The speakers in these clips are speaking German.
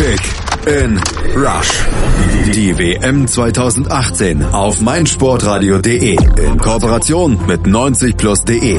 Kick in Rush. Die WM 2018 auf meinsportradio.de in Kooperation mit 90plus.de.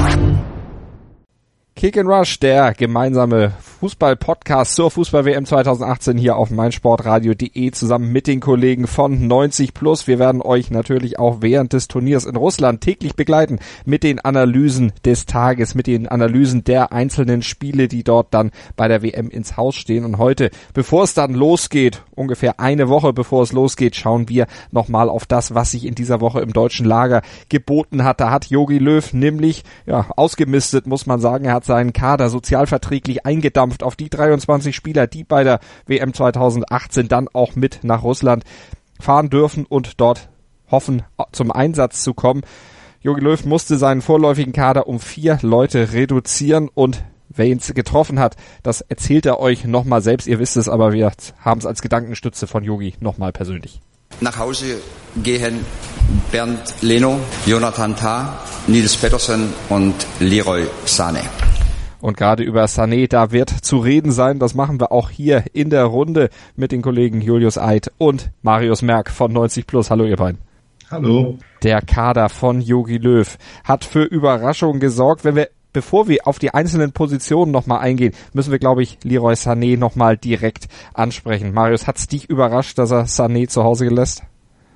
Kick in Rush, der gemeinsame Fußball-Podcast zur Fußball-WM 2018 hier auf meinsportradio.de zusammen mit den Kollegen von 90plus. Wir werden euch natürlich auch während des Turniers in Russland täglich begleiten mit den Analysen des Tages, mit den Analysen der einzelnen Spiele, die dort dann bei der WM ins Haus stehen. Und heute, bevor es dann losgeht, ungefähr eine Woche bevor es losgeht, schauen wir nochmal auf das, was sich in dieser Woche im deutschen Lager geboten hat. Da hat Jogi Löw nämlich ausgemistet, muss man sagen. Er hat seinen Kader sozialverträglich eingedampft auf die 23 Spieler, die bei der WM 2018 dann auch mit nach Russland fahren dürfen und dort hoffen, zum Einsatz zu kommen. Jogi Löw musste seinen vorläufigen Kader um 4 Leute reduzieren und wer ihn getroffen hat, das erzählt er euch nochmal selbst. Ihr wisst es, aber wir haben es als Gedankenstütze von Jogi nochmal persönlich. Nach Hause gehen Bernd Leno, Jonathan Tah, Nils Pettersen und Leroy Sané. Und gerade über Sané, da wird zu reden sein. Das machen wir auch hier in der Runde mit den Kollegen Julius Eid und Marius Merck von 90plus. Hallo ihr beiden. Hallo. Der Kader von Jogi Löw hat für Überraschungen gesorgt. Bevor wir auf die einzelnen Positionen nochmal eingehen, müssen wir, glaube ich, Leroy Sané nochmal direkt ansprechen. Marius, hat's dich überrascht, dass er Sané zu Hause lässt?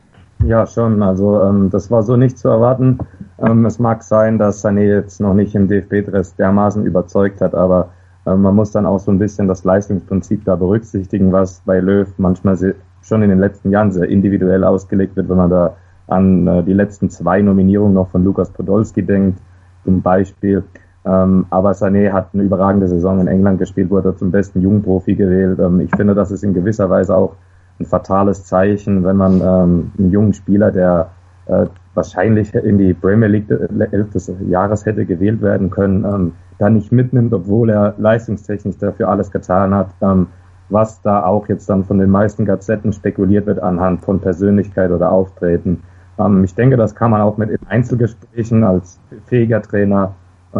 Ja, schon. Also das war so nicht zu erwarten. Es mag sein, dass Sané jetzt noch nicht im DFB-Dress dermaßen überzeugt hat, aber man muss dann auch so ein bisschen das Leistungsprinzip da berücksichtigen, was bei Löw manchmal schon in den letzten Jahren sehr individuell ausgelegt wird, wenn man da an die letzten 2 Nominierungen noch von Lukas Podolski denkt, zum Beispiel. Aber Sané hat eine überragende Saison in England gespielt, wurde zum besten Jugendprofi gewählt. Ich finde, das ist in gewisser Weise auch ein fatales Zeichen, wenn man einen jungen Spieler, der wahrscheinlich in die Premier League 11. des Jahres hätte gewählt werden können, da nicht mitnimmt, obwohl er leistungstechnisch dafür alles getan hat, was da auch jetzt dann von den meisten Gazetten spekuliert wird anhand von Persönlichkeit oder Auftreten. Ich denke, das kann man auch mit Einzelgesprächen als fähiger Trainer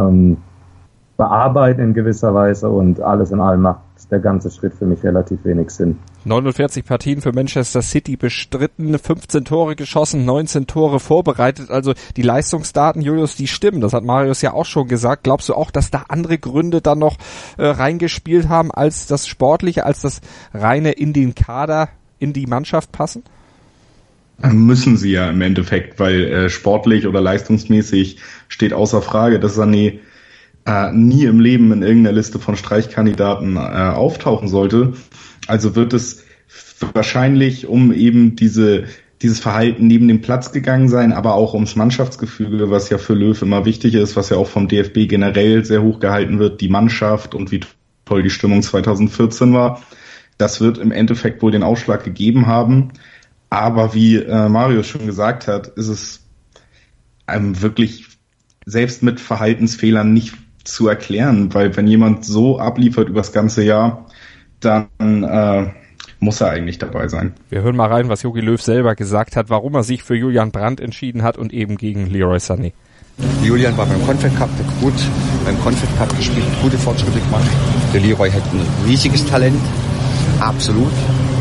bearbeiten in gewisser Weise, und alles in allem macht der ganze Schritt für mich relativ wenig Sinn. 49 Partien für Manchester City bestritten, 15 Tore geschossen, 19 Tore vorbereitet. Also die Leistungsdaten, Julius, die stimmen. Das hat Marius ja auch schon gesagt. Glaubst du auch, dass da andere Gründe dann noch reingespielt haben als das Sportliche, als das reine in den Kader, in die Mannschaft passen? Müssen sie ja im Endeffekt, weil sportlich oder leistungsmäßig steht außer Frage, dass Sané nie im Leben in irgendeiner Liste von Streichkandidaten auftauchen sollte. Also wird es wahrscheinlich um eben dieses Verhalten neben dem Platz gegangen sein, aber auch ums Mannschaftsgefüge, was ja für Löw immer wichtig ist, was ja auch vom DFB generell sehr hoch gehalten wird, die Mannschaft und wie toll die Stimmung 2014 war. Das wird im Endeffekt wohl den Ausschlag gegeben haben. Aber wie Marius schon gesagt hat, ist es einem wirklich selbst mit Verhaltensfehlern nicht zu erklären, weil wenn jemand so abliefert über das ganze Jahr, dann muss er eigentlich dabei sein. Wir hören mal rein, was Jogi Löw selber gesagt hat, warum er sich für Julian Brandt entschieden hat und eben gegen Leroy Sané. Julian war beim Confed Cup gut, beim Confed Cup gespielt, gute Fortschritte gemacht. Der Leroy hat ein riesiges Talent, absolut.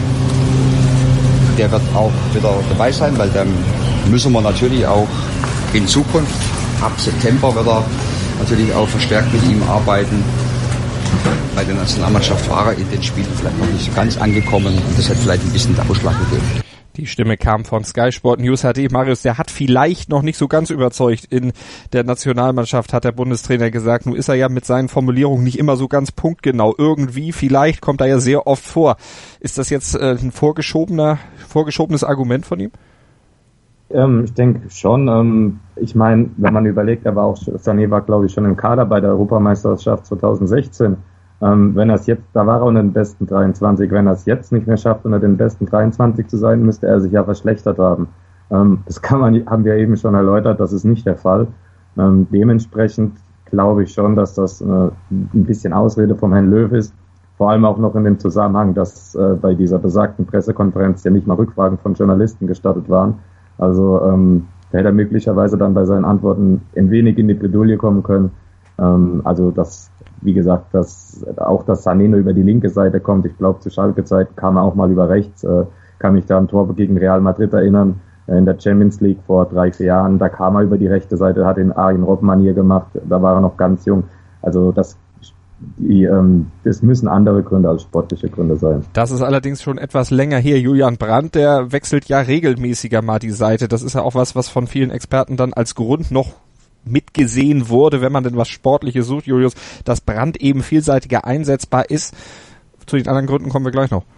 Der wird auch wieder dabei sein, weil dann müssen wir natürlich auch in Zukunft, ab September wird er natürlich auch verstärkt mit ihm arbeiten. Bei der Nationalmannschaft war er in den Spielen vielleicht noch nicht so ganz angekommen und das hat vielleicht ein bisschen den Ausschlag gegeben. Die Stimme kam von Sky Sport News HD. Marius, der hat vielleicht noch nicht so ganz überzeugt in der Nationalmannschaft, hat der Bundestrainer gesagt. Nun ist er ja mit seinen Formulierungen nicht immer so ganz punktgenau. Irgendwie, vielleicht kommt er ja sehr oft vor. Ist das jetzt ein vorgeschobenes Argument von ihm? Ich denke schon. Ich meine, wenn man überlegt, Sané war, glaube ich, schon im Kader bei der Europameisterschaft 2016. Wenn er es jetzt, da war er unter den besten 23, wenn er es jetzt nicht mehr schafft, unter den besten 23 zu sein, müsste er sich ja verschlechtert haben. Das haben wir eben schon erläutert, das ist nicht der Fall. Dementsprechend glaube ich schon, dass das ein bisschen Ausrede vom Herrn Löw ist. Vor allem auch noch in dem Zusammenhang, dass bei dieser besagten Pressekonferenz ja nicht mal Rückfragen von Journalisten gestattet waren. Also da hätte er möglicherweise dann bei seinen Antworten ein wenig in die Bredouille kommen können. Also das wie gesagt, dass Sané nur über die linke Seite kommt. Ich glaube, zu Schalke-Zeit kam er auch mal über rechts. Kann mich da an Tor gegen Real Madrid erinnern, in der Champions League vor 3-4 Jahren. Da kam er über die rechte Seite, hat den Arjen Robben-Manier gemacht. Da war er noch ganz jung. Also das müssen andere Gründe als sportliche Gründe sein. Das ist allerdings schon etwas länger her. Julian Brandt, der wechselt ja regelmäßiger mal die Seite. Das ist ja auch was von vielen Experten dann als Grund noch mitgesehen wurde, wenn man denn was Sportliches sucht, Julius, dass Brandt eben vielseitiger einsetzbar ist. Zu den anderen Gründen kommen wir gleich noch.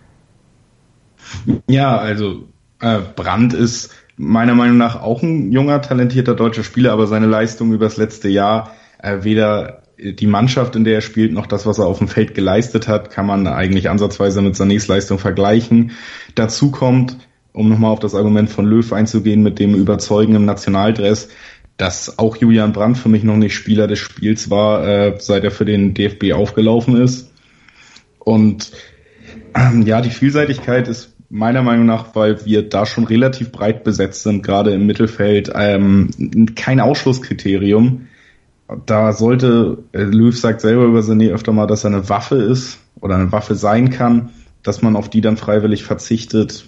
Ja, also Brandt ist meiner Meinung nach auch ein junger, talentierter deutscher Spieler, aber seine Leistung über das letzte Jahr, weder die Mannschaft, in der er spielt, noch das, was er auf dem Feld geleistet hat, kann man eigentlich ansatzweise mit Sanés Leistung vergleichen. Dazu kommt, um nochmal auf das Argument von Löw einzugehen, mit dem Überzeugen im Nationaldress, dass auch Julian Brandt für mich noch nicht Spieler des Spiels war, seit er für den DFB aufgelaufen ist. Und die Vielseitigkeit ist meiner Meinung nach, weil wir da schon relativ breit besetzt sind, gerade im Mittelfeld, kein Ausschlusskriterium. Da sollte, Löw sagt selber über Sané öfter mal, dass er eine Waffe ist oder eine Waffe sein kann, dass man auf die dann freiwillig verzichtet,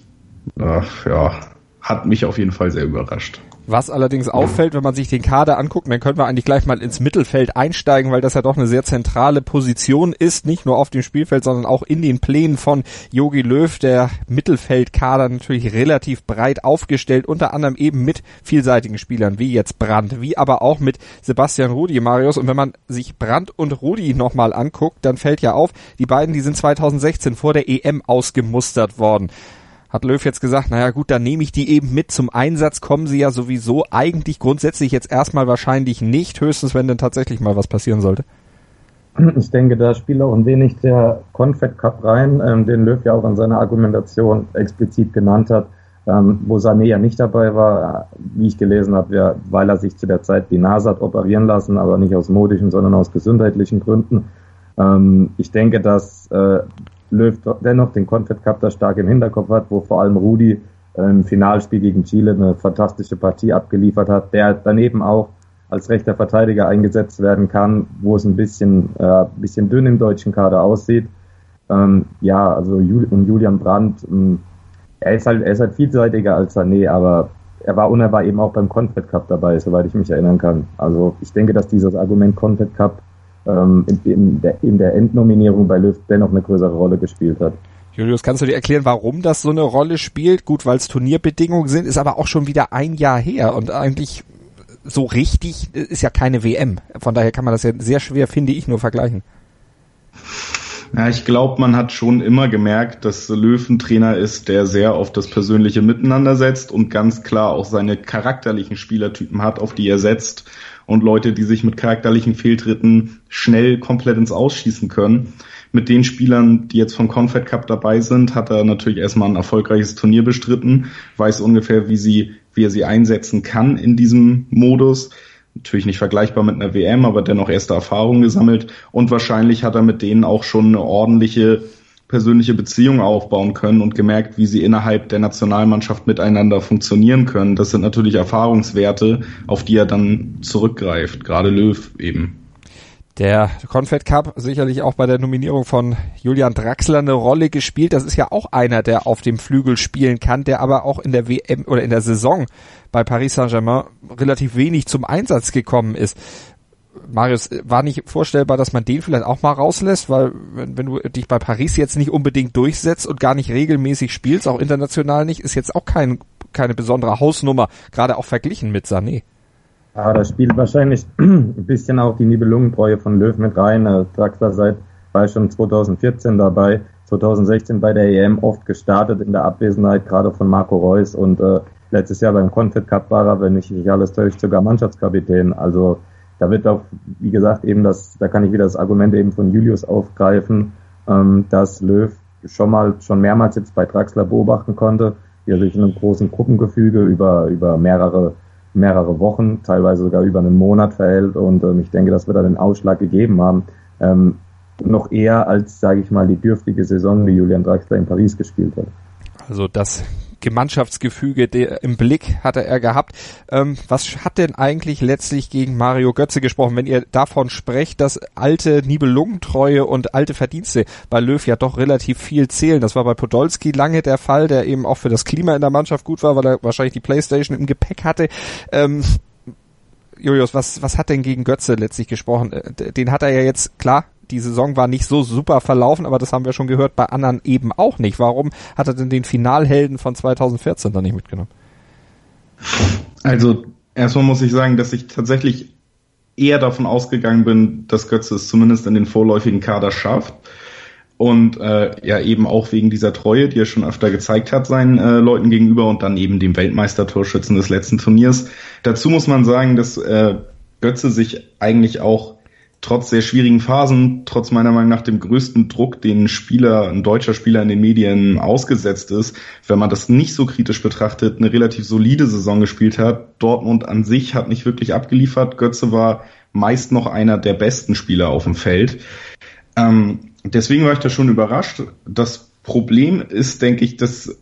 hat mich auf jeden Fall sehr überrascht. Was allerdings auffällt, wenn man sich den Kader anguckt, dann können wir eigentlich gleich mal ins Mittelfeld einsteigen, weil das ja doch eine sehr zentrale Position ist, nicht nur auf dem Spielfeld, sondern auch in den Plänen von Jogi Löw. Der Mittelfeldkader natürlich relativ breit aufgestellt, unter anderem eben mit vielseitigen Spielern, wie jetzt Brandt, wie aber auch mit Sebastian Rudy, Marius. Und wenn man sich Brandt und Rudy nochmal anguckt, dann fällt ja auf, die beiden, die sind 2016 vor der EM ausgemustert worden. Hat Löw jetzt gesagt, naja gut, dann nehme ich die eben mit. Zum Einsatz kommen sie ja sowieso eigentlich grundsätzlich jetzt erstmal wahrscheinlich nicht, höchstens wenn denn tatsächlich mal was passieren sollte. Ich denke, da spielt auch ein wenig der Confed Cup rein, den Löw ja auch in seiner Argumentation explizit genannt hat, wo Sané ja nicht dabei war, wie ich gelesen habe, weil er sich zu der Zeit die Nase hat operieren lassen, aber nicht aus modischen, sondern aus gesundheitlichen Gründen. Ich denke, dass Löw dennoch den Confed Cup da stark im Hinterkopf hat, wo vor allem Rudy im Finalspiel gegen Chile eine fantastische Partie abgeliefert hat, der daneben auch als rechter Verteidiger eingesetzt werden kann, wo es ein bisschen dünn im deutschen Kader aussieht. Also Julian Brandt, er ist halt vielseitiger als Sané, aber er war eben auch beim Confed Cup dabei, soweit ich mich erinnern kann. Also ich denke, dass dieses Argument Confed Cup in der Endnominierung bei Löw dennoch eine größere Rolle gespielt hat. Julius, kannst du dir erklären, warum das so eine Rolle spielt? Gut, weil es Turnierbedingungen sind, ist aber auch schon wieder ein Jahr her und eigentlich so richtig ist ja keine WM. Von daher kann man das ja sehr schwer, finde ich, nur vergleichen. Ja, ich glaube, man hat schon immer gemerkt, dass Löw ein Trainer ist, der sehr auf das persönliche Miteinander setzt und ganz klar auch seine charakterlichen Spielertypen hat, auf die er setzt. Und Leute, die sich mit charakterlichen Fehltritten schnell komplett ins Ausschießen können. Mit den Spielern, die jetzt vom Confed Cup dabei sind, hat er natürlich erstmal ein erfolgreiches Turnier bestritten, weiß ungefähr, wie er sie einsetzen kann in diesem Modus. Natürlich nicht vergleichbar mit einer WM, aber dennoch erste Erfahrungen gesammelt. Und wahrscheinlich hat er mit denen auch schon eine ordentliche persönliche Beziehung aufbauen können und gemerkt, wie sie innerhalb der Nationalmannschaft miteinander funktionieren können. Das sind natürlich Erfahrungswerte, auf die er dann zurückgreift, gerade Löw eben. Der Confed Cup sicherlich auch bei der Nominierung von Julian Draxler eine Rolle gespielt. Das ist ja auch einer, der auf dem Flügel spielen kann, der aber auch in der WM oder in der Saison bei Paris Saint-Germain relativ wenig zum Einsatz gekommen ist. Marius, war nicht vorstellbar, dass man den vielleicht auch mal rauslässt, weil wenn du dich bei Paris jetzt nicht unbedingt durchsetzt und gar nicht regelmäßig spielst, auch international nicht, ist jetzt auch keine besondere Hausnummer, gerade auch verglichen mit Sané. Ja, da spielt wahrscheinlich ein bisschen auch die Nibelungentreue von Löw mit rein. Draxler war schon 2014 dabei, 2016 bei der EM oft gestartet in der Abwesenheit, gerade von Marco Reus und letztes Jahr beim Confed Cup war er, wenn ich nicht alles täuscht, sogar Mannschaftskapitän. Also da wird auch, wie gesagt, eben da kann ich wieder das Argument eben von Julius aufgreifen, dass Löw schon mehrmals jetzt bei Draxler beobachten konnte, wie er sich in einem großen Gruppengefüge über mehrere Wochen, teilweise sogar über einen Monat verhält und ich denke, das wird da den Ausschlag gegeben haben. Noch eher als, sage ich mal, die dürftige Saison, die Julian Draxler in Paris gespielt hat. Also das Mannschaftsgefüge im Blick hatte er gehabt. Was hat denn eigentlich letztlich gegen Mario Götze gesprochen, wenn ihr davon sprecht, dass alte Nibelungentreue und alte Verdienste bei Löw ja doch relativ viel zählen? Das war bei Podolski lange der Fall, der eben auch für das Klima in der Mannschaft gut war, weil er wahrscheinlich die Playstation im Gepäck hatte. Julius, was hat denn gegen Götze letztlich gesprochen? Den hat er ja jetzt, klar, die Saison war nicht so super verlaufen, aber das haben wir schon gehört, bei anderen eben auch nicht. Warum hat er denn den Finalhelden von 2014 dann nicht mitgenommen? Also erstmal muss ich sagen, dass ich tatsächlich eher davon ausgegangen bin, dass Götze es zumindest in den vorläufigen Kader schafft. Und ja eben auch wegen dieser Treue, die er schon öfter gezeigt hat seinen Leuten gegenüber und dann eben dem Weltmeistertorschützen des letzten Turniers. Dazu muss man sagen, dass Götze sich eigentlich auch trotz sehr schwierigen Phasen, trotz meiner Meinung nach dem größten Druck, den ein deutscher Spieler in den Medien ausgesetzt ist, wenn man das nicht so kritisch betrachtet, eine relativ solide Saison gespielt hat. Dortmund an sich hat nicht wirklich abgeliefert. Götze war meist noch einer der besten Spieler auf dem Feld. Deswegen war ich da schon überrascht. Das Problem ist, denke ich, dass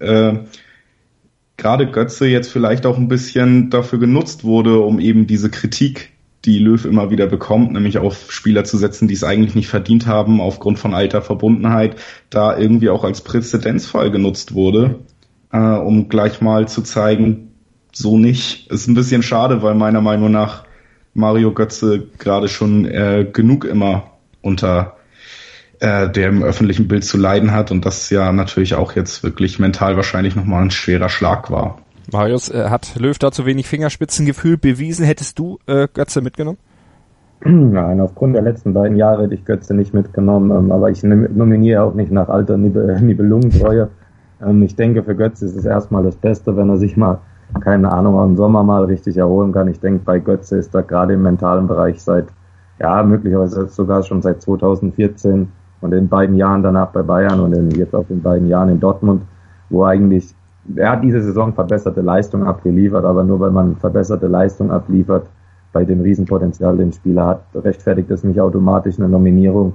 gerade Götze jetzt vielleicht auch ein bisschen dafür genutzt wurde, um eben diese Kritik, die Löw immer wieder bekommt, nämlich auf Spieler zu setzen, die es eigentlich nicht verdient haben, aufgrund von alter Verbundenheit, da irgendwie auch als Präzedenzfall genutzt wurde, um gleich mal zu zeigen, so nicht. Ist ein bisschen schade, weil meiner Meinung nach Mario Götze gerade schon genug immer unter der im öffentlichen Bild zu leiden hat und das ja natürlich auch jetzt wirklich mental wahrscheinlich nochmal ein schwerer Schlag war. Marius, hat Löw da zu wenig Fingerspitzengefühl bewiesen? Hättest du Götze mitgenommen? Nein, aufgrund der letzten beiden Jahre hätte ich Götze nicht mitgenommen, aber ich nominiere auch nicht nach alter Nibelungentreue. Ich denke, für Götze ist es erstmal das Beste, wenn er sich mal, keine Ahnung, auch im Sommer mal richtig erholen kann. Ich denke, bei Götze ist er gerade im mentalen Bereich möglicherweise sogar schon seit 2014 und in beiden Jahren danach bei Bayern und jetzt auch in beiden Jahren in Dortmund, wo eigentlich, er hat diese Saison verbesserte Leistung abgeliefert, aber nur weil man verbesserte Leistung abliefert, bei dem Riesenpotenzial, den Spieler hat, rechtfertigt das nicht automatisch eine Nominierung.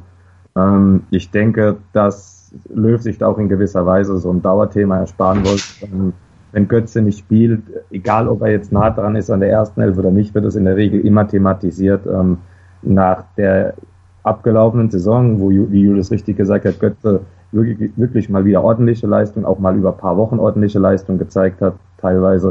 Ich denke, dass Löw sich auch in gewisser Weise so ein Dauerthema ersparen wollte. Wenn Götze nicht spielt, egal ob er jetzt nah dran ist an der ersten Elf oder nicht, wird es in der Regel immer thematisiert. Nach der abgelaufenen Saison, wie Julius richtig gesagt hat, Götze wirklich mal wieder ordentliche Leistung, auch mal über ein paar Wochen ordentliche Leistung gezeigt hat, teilweise,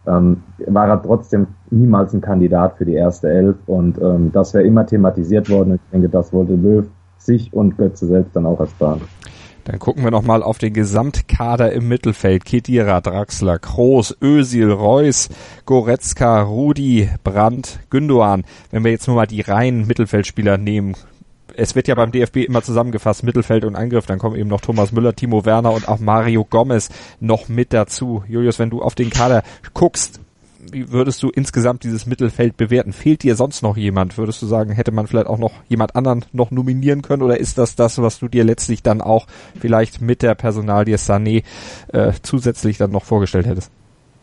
war er trotzdem niemals ein Kandidat für die erste Elf und das wäre immer thematisiert worden. Ich denke, das wollte Löw sich und Götze selbst dann auch ersparen. Dann gucken wir nochmal auf den Gesamtkader im Mittelfeld. Khedira, Draxler, Kroos, Özil, Reus, Goretzka, Rudi, Brandt, Gündoğan. Wenn wir jetzt nur mal die reinen Mittelfeldspieler nehmen, es wird ja beim DFB immer zusammengefasst, Mittelfeld und Angriff, dann kommen eben noch Thomas Müller, Timo Werner und auch Mario Gomez noch mit dazu. Julius, wenn du auf den Kader guckst, wie würdest du insgesamt dieses Mittelfeld bewerten? Fehlt dir sonst noch jemand? Würdest du sagen, hätte man vielleicht auch noch jemand anderen noch nominieren können oder ist das, was du dir letztlich dann auch vielleicht mit der Personalie Sané zusätzlich dann noch vorgestellt hättest?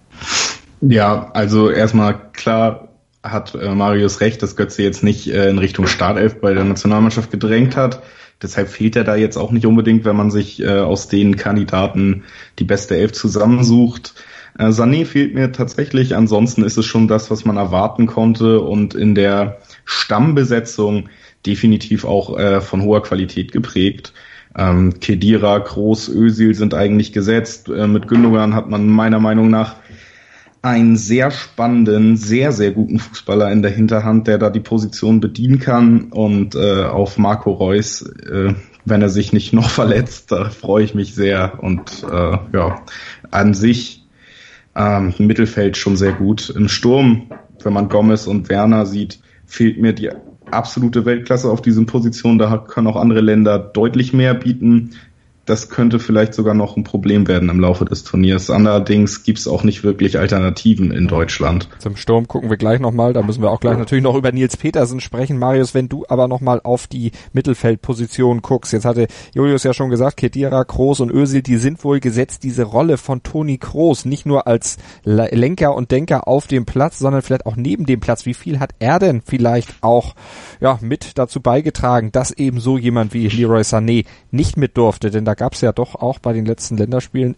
Ja, also erstmal klar hat Marius recht, dass Götze jetzt nicht in Richtung Startelf bei der Nationalmannschaft gedrängt hat. Deshalb fehlt er da jetzt auch nicht unbedingt, wenn man sich aus den Kandidaten die beste Elf zusammensucht. Sané fehlt mir tatsächlich, ansonsten ist es schon das, was man erwarten konnte und in der Stammbesetzung definitiv auch von hoher Qualität geprägt. Khedira, Kroos, Özil sind eigentlich gesetzt. Mit Gündoğan hat man meiner Meinung nach einen sehr spannenden, sehr, sehr guten Fußballer in der Hinterhand, der da die Position bedienen kann und auf Marco Reus, wenn er sich nicht noch verletzt, da freue ich mich sehr und an sich im Mittelfeld schon sehr gut. Im Sturm, wenn man Gomez und Werner sieht, fehlt mir die absolute Weltklasse auf diesen Positionen. Da können auch andere Länder deutlich mehr bieten. Das könnte vielleicht sogar noch ein Problem werden im Laufe des Turniers. Allerdings gibt es auch nicht wirklich Alternativen in Deutschland. Zum Sturm gucken wir gleich nochmal. Da müssen wir auch gleich natürlich noch über Nils Petersen sprechen. Marius, wenn du aber nochmal auf die Mittelfeldposition guckst. Jetzt hatte Julius ja schon gesagt, Khedira, Kroos und Özil, die sind wohl gesetzt. Diese Rolle von Toni Kroos, nicht nur als Lenker und Denker auf dem Platz, sondern vielleicht auch neben dem Platz. Wie viel hat er denn vielleicht auch mit dazu beigetragen, dass eben so jemand wie Leroy Sané nicht mit durfte? Denn da gab es ja doch auch bei den letzten Länderspielen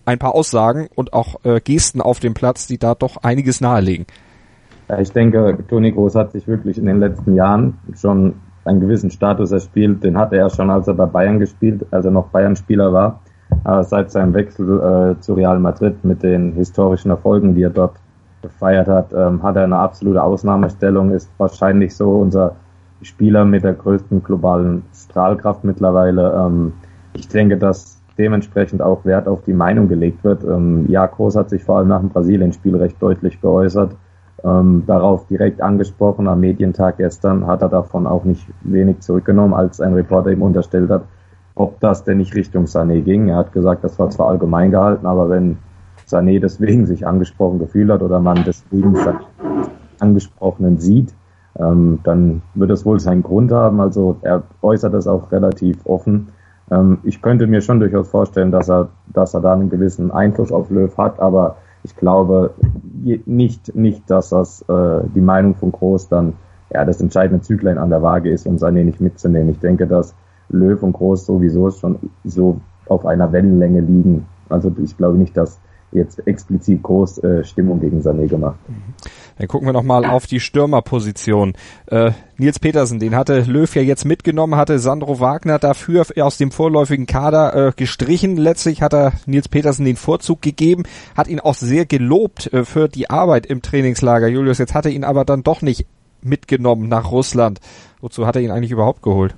ein paar Aussagen und auch Gesten auf dem Platz, die da doch einiges nahelegen. Ja, ich denke, Toni Kroos hat sich wirklich in den letzten Jahren schon einen gewissen Status erspielt. Den hatte er schon, als er bei Bayern gespielt, als er noch Bayern-Spieler war. Aber seit seinem Wechsel zu Real Madrid mit den historischen Erfolgen, die er dort gefeiert hat, hat er eine absolute Ausnahmestellung, ist wahrscheinlich so unser Spieler mit der größten globalen Strahlkraft mittlerweile. Ich denke, dass dementsprechend auch Wert auf die Meinung gelegt wird. Ja, Kroos hat sich vor allem nach dem Brasilien-Spiel recht deutlich geäußert. Darauf direkt angesprochen, am Medientag gestern hat er davon auch nicht wenig zurückgenommen, als ein Reporter ihm unterstellt hat, ob das denn nicht Richtung Sané ging. Er hat gesagt, das war zwar allgemein gehalten, aber wenn Sané deswegen sich angesprochen gefühlt hat oder man deswegen seinen Angesprochenen sieht, dann wird es wohl seinen Grund haben. Also er äußert das auch relativ offen. Ich könnte mir schon durchaus vorstellen, dass er da einen gewissen Einfluss auf Löw hat, aber ich glaube nicht, dass das die Meinung von Kroos dann das entscheidende Züglein an der Waage ist, um Sané nicht mitzunehmen. Ich denke, dass Löw und Kroos sowieso schon so auf einer Wellenlänge liegen. Also ich glaube nicht, dass jetzt explizit Kroos Stimmung gegen Sané gemacht. Dann gucken wir nochmal auf die Stürmerposition. Nils Petersen, den hatte Löw ja jetzt mitgenommen, hatte Sandro Wagner dafür aus dem vorläufigen Kader gestrichen. Letztlich hat er Nils Petersen den Vorzug gegeben, hat ihn auch sehr gelobt für die Arbeit im Trainingslager. Julius, jetzt hat er ihn aber dann doch nicht mitgenommen nach Russland. Wozu hat er ihn eigentlich überhaupt geholt?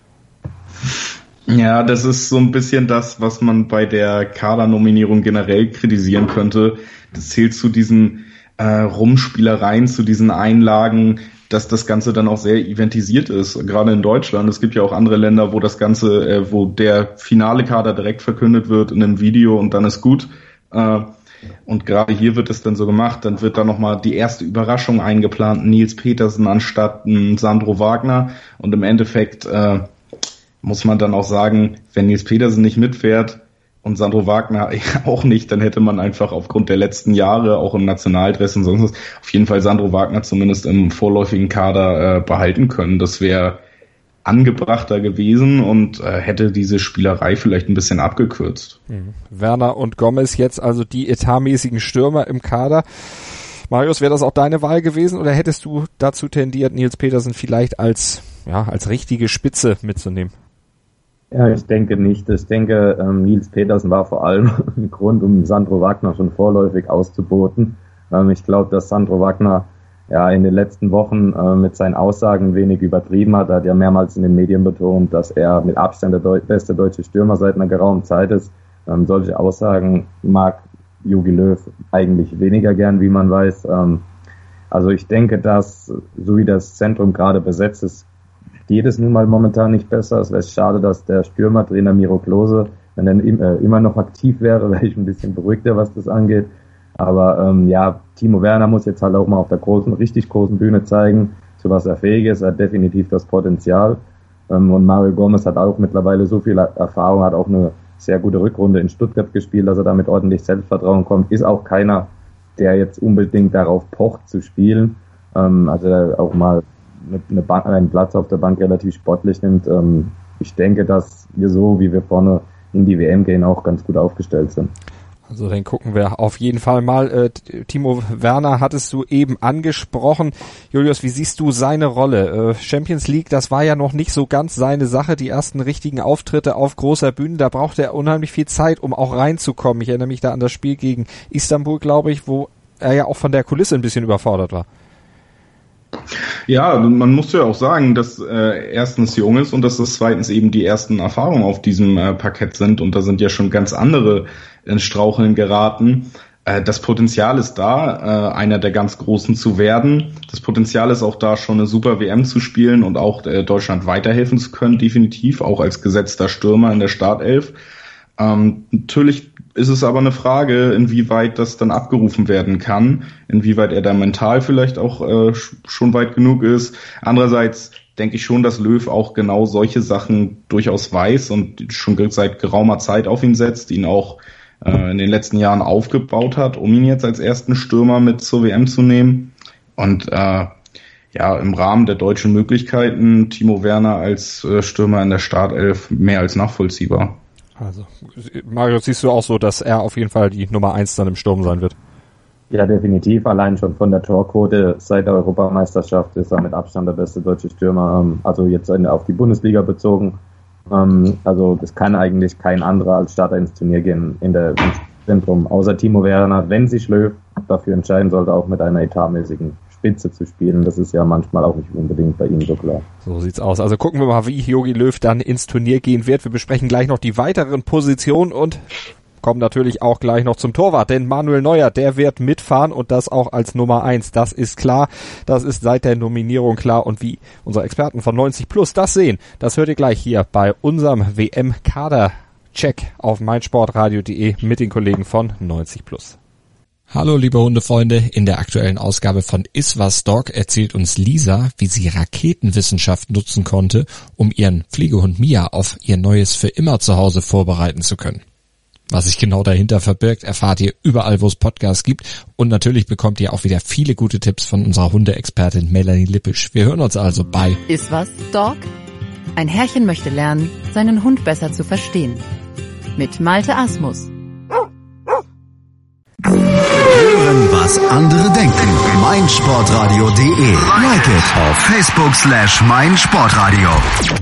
Ja, das ist so ein bisschen das, was man bei der Kadernominierung generell kritisieren könnte. Das zählt zu diesen Rumspielereien, zu diesen Einlagen, dass das Ganze dann auch sehr eventisiert ist. Gerade in Deutschland. Es gibt ja auch andere Länder, wo das Ganze, wo der finale Kader direkt verkündet wird in einem Video und dann ist gut. Und gerade hier wird es dann so gemacht. Dann wird da nochmal die erste Überraschung eingeplant, Nils Petersen anstatt Sandro Wagner. Und im Endeffekt muss man dann auch sagen, wenn Nils Petersen nicht mitfährt und Sandro Wagner auch nicht, dann hätte man einfach aufgrund der letzten Jahre, auch im Nationaldress und sonst was, auf jeden Fall Sandro Wagner zumindest im vorläufigen Kader behalten können. Das wäre angebrachter gewesen und hätte diese Spielerei vielleicht ein bisschen abgekürzt. Werner und Gomez jetzt also die etatmäßigen Stürmer im Kader. Marius, wäre das auch deine Wahl gewesen oder hättest du dazu tendiert, Nils Petersen vielleicht als richtige Spitze mitzunehmen? Ja, ich denke nicht. Ich denke, Nils Petersen war vor allem ein Grund, um Sandro Wagner schon vorläufig auszuboten. Ich glaube, dass Sandro Wagner in den letzten Wochen mit seinen Aussagen wenig übertrieben hat. Er hat ja mehrmals in den Medien betont, dass er mit Abstand der beste deutsche Stürmer seit einer geraumen Zeit ist. Solche Aussagen mag Jogi Löw eigentlich weniger gern, wie man weiß. Also ich denke, dass, so wie das Zentrum gerade besetzt ist, geht es nun mal momentan nicht besser. Es wäre schade, dass der Stürmertrainer Miro Klose, wenn er immer noch aktiv wäre, wäre ich ein bisschen beruhigter, was das angeht. Aber Timo Werner muss jetzt halt auch mal auf der richtig großen Bühne zeigen, zu was er fähig ist. Er hat definitiv das Potenzial. Und Mario Gomez hat auch mittlerweile so viel Erfahrung, hat auch eine sehr gute Rückrunde in Stuttgart gespielt, dass er damit ordentlich Selbstvertrauen kommt. Ist auch keiner, der jetzt unbedingt darauf pocht zu spielen. Also auch mal einen Platz auf der Bank relativ sportlich nimmt. Ich denke, dass wir so, wie wir vorne in die WM gehen, auch ganz gut aufgestellt sind. Also dann gucken wir auf jeden Fall mal. Timo Werner hattest du eben angesprochen. Julius, wie siehst du seine Rolle? Champions League, das war ja noch nicht so ganz seine Sache. Die ersten richtigen Auftritte auf großer Bühne, da brauchte er unheimlich viel Zeit, um auch reinzukommen. Ich erinnere mich da an das Spiel gegen Istanbul, glaube ich, wo er ja auch von der Kulisse ein bisschen überfordert war. Ja, man muss ja auch sagen, dass erstens jung ist und dass das zweitens eben die ersten Erfahrungen auf diesem Parkett sind und da sind ja schon ganz andere ins Straucheln geraten. Das Potenzial ist da, einer der ganz Großen zu werden. Das Potenzial ist auch da, schon eine super WM zu spielen und auch Deutschland weiterhelfen zu können, definitiv, auch als gesetzter Stürmer in der Startelf. Natürlich ist es aber eine Frage, inwieweit das dann abgerufen werden kann, inwieweit er da mental vielleicht auch schon weit genug ist. Andererseits denke ich schon, dass Löw auch genau solche Sachen durchaus weiß und schon seit geraumer Zeit auf ihn setzt, ihn auch in den letzten Jahren aufgebaut hat, um ihn jetzt als ersten Stürmer mit zur WM zu nehmen. Und im Rahmen der deutschen Möglichkeiten Timo Werner als Stürmer in der Startelf mehr als nachvollziehbar. Also, Mario, siehst du auch so, dass er auf jeden Fall die Nummer 1 dann im Sturm sein wird? Ja, definitiv. Allein schon von der Torquote seit der Europameisterschaft ist er mit Abstand der beste deutsche Stürmer. Also jetzt auf die Bundesliga bezogen. Also es kann eigentlich kein anderer als Starter ins Turnier gehen ins Zentrum, außer Timo Werner, wenn sich Löw dafür entscheiden sollte, auch mit einer etatmäßigen Spitze zu spielen. Das ist ja manchmal auch nicht unbedingt bei ihm so klar. So sieht's aus. Also gucken wir mal, wie Jogi Löw dann ins Turnier gehen wird. Wir besprechen gleich noch die weiteren Positionen und kommen natürlich auch gleich noch zum Torwart, denn Manuel Neuer, der wird mitfahren und das auch als Nummer 1. Das ist klar, das ist seit der Nominierung klar und wie unsere Experten von 90 Plus das sehen, das hört ihr gleich hier bei unserem WM-Kader-Check auf meinsportradio.de mit den Kollegen von 90 Plus. Hallo liebe Hundefreunde, in der aktuellen Ausgabe von Iswas Dog erzählt uns Lisa, wie sie Raketenwissenschaft nutzen konnte, um ihren Pflegehund Mia auf ihr neues für immer Zuhause vorbereiten zu können. Was sich genau dahinter verbirgt, erfahrt ihr überall, wo es Podcasts gibt. Und natürlich bekommt ihr auch wieder viele gute Tipps von unserer Hundeexpertin Melanie Lippisch. Wir hören uns also bei Iswas Dog? Ein Herrchen möchte lernen, seinen Hund besser zu verstehen. Mit Malte Asmus. Hören, was andere denken. meinsportradio.de. Like it auf Facebook/meinsportradio.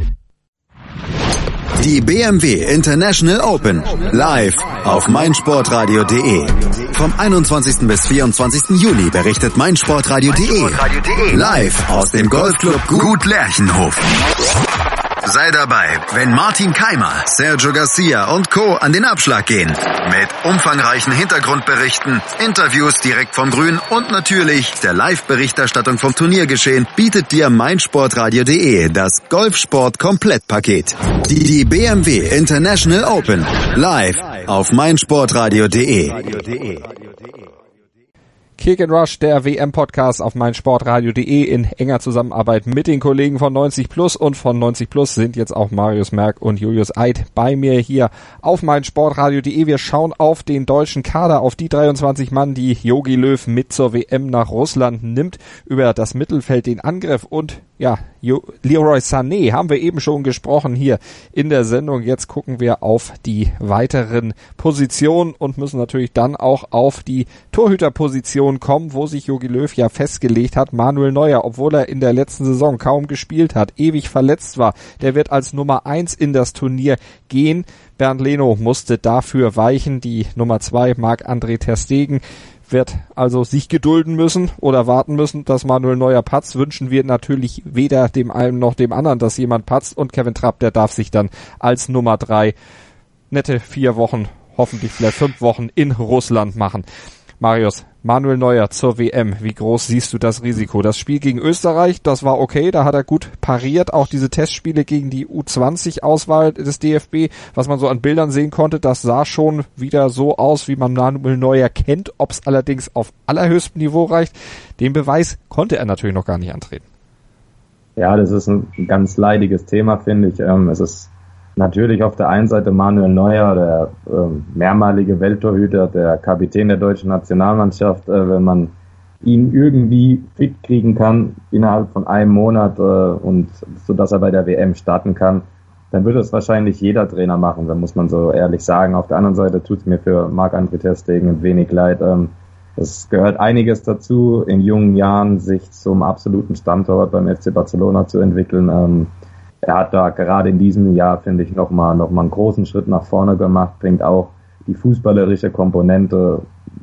Die BMW International Open live auf meinsportradio.de. Vom 21. bis 24. Juli berichtet meinsportradio.de live aus dem Golfclub Gut Lerchenhof. Sei dabei, wenn Martin Keimer, Sergio Garcia und Co. an den Abschlag gehen. Mit umfangreichen Hintergrundberichten, Interviews direkt vom Grün und natürlich der Live-Berichterstattung vom Turniergeschehen bietet dir meinsportradio.de das Golfsport-Komplettpaket. Die BMW International Open live auf meinsportradio.de. Kick and Rush, der WM-Podcast auf meinsportradio.de in enger Zusammenarbeit mit den Kollegen von 90 Plus und von 90 Plus sind jetzt auch Marius Merck und Julius Eid bei mir hier auf meinsportradio.de. Wir schauen auf den deutschen Kader, auf die 23 Mann, die Jogi Löw mit zur WM nach Russland nimmt, über das Mittelfeld den Angriff und ja, Leroy Sané haben wir eben schon gesprochen hier in der Sendung. Jetzt gucken wir auf die weiteren Positionen und müssen natürlich dann auch auf die Torhüterposition kommen, wo sich Jogi Löw ja festgelegt hat. Manuel Neuer, obwohl er in der letzten Saison kaum gespielt hat, ewig verletzt war, der wird als Nummer 1 in das Turnier gehen. Bernd Leno musste dafür weichen. Die Nummer 2, Marc-André ter Stegen, wird also sich gedulden müssen oder warten müssen, dass Manuel Neuer patzt. Wünschen wir natürlich weder dem einen noch dem anderen, dass jemand patzt. Und Kevin Trapp, der darf sich dann als Nummer 3 nette 4 Wochen, hoffentlich vielleicht 5 Wochen in Russland machen. Marius, Manuel Neuer zur WM. Wie groß siehst du das Risiko? Das Spiel gegen Österreich, das war okay, da hat er gut pariert. Auch diese Testspiele gegen die U20-Auswahl des DFB, was man so an Bildern sehen konnte, das sah schon wieder so aus, wie man Manuel Neuer kennt. Ob es allerdings auf allerhöchstem Niveau reicht, den Beweis konnte er natürlich noch gar nicht antreten. Ja, das ist ein ganz leidiges Thema, finde ich. Es ist natürlich auf der einen Seite Manuel Neuer, der mehrmalige Welttorhüter, der Kapitän der deutschen Nationalmannschaft. Wenn man ihn irgendwie fit kriegen kann innerhalb von einem Monat und so dass er bei der WM starten kann, dann würde es wahrscheinlich jeder Trainer machen. Da muss man so ehrlich sagen. Auf der anderen Seite tut es mir für Marc-André ter Stegen ein wenig leid. Es gehört einiges dazu, in jungen Jahren sich zum absoluten Stammtorwart beim FC Barcelona zu entwickeln. Er hat da gerade in diesem Jahr, finde ich, noch mal einen großen Schritt nach vorne gemacht, bringt auch die fußballerische Komponente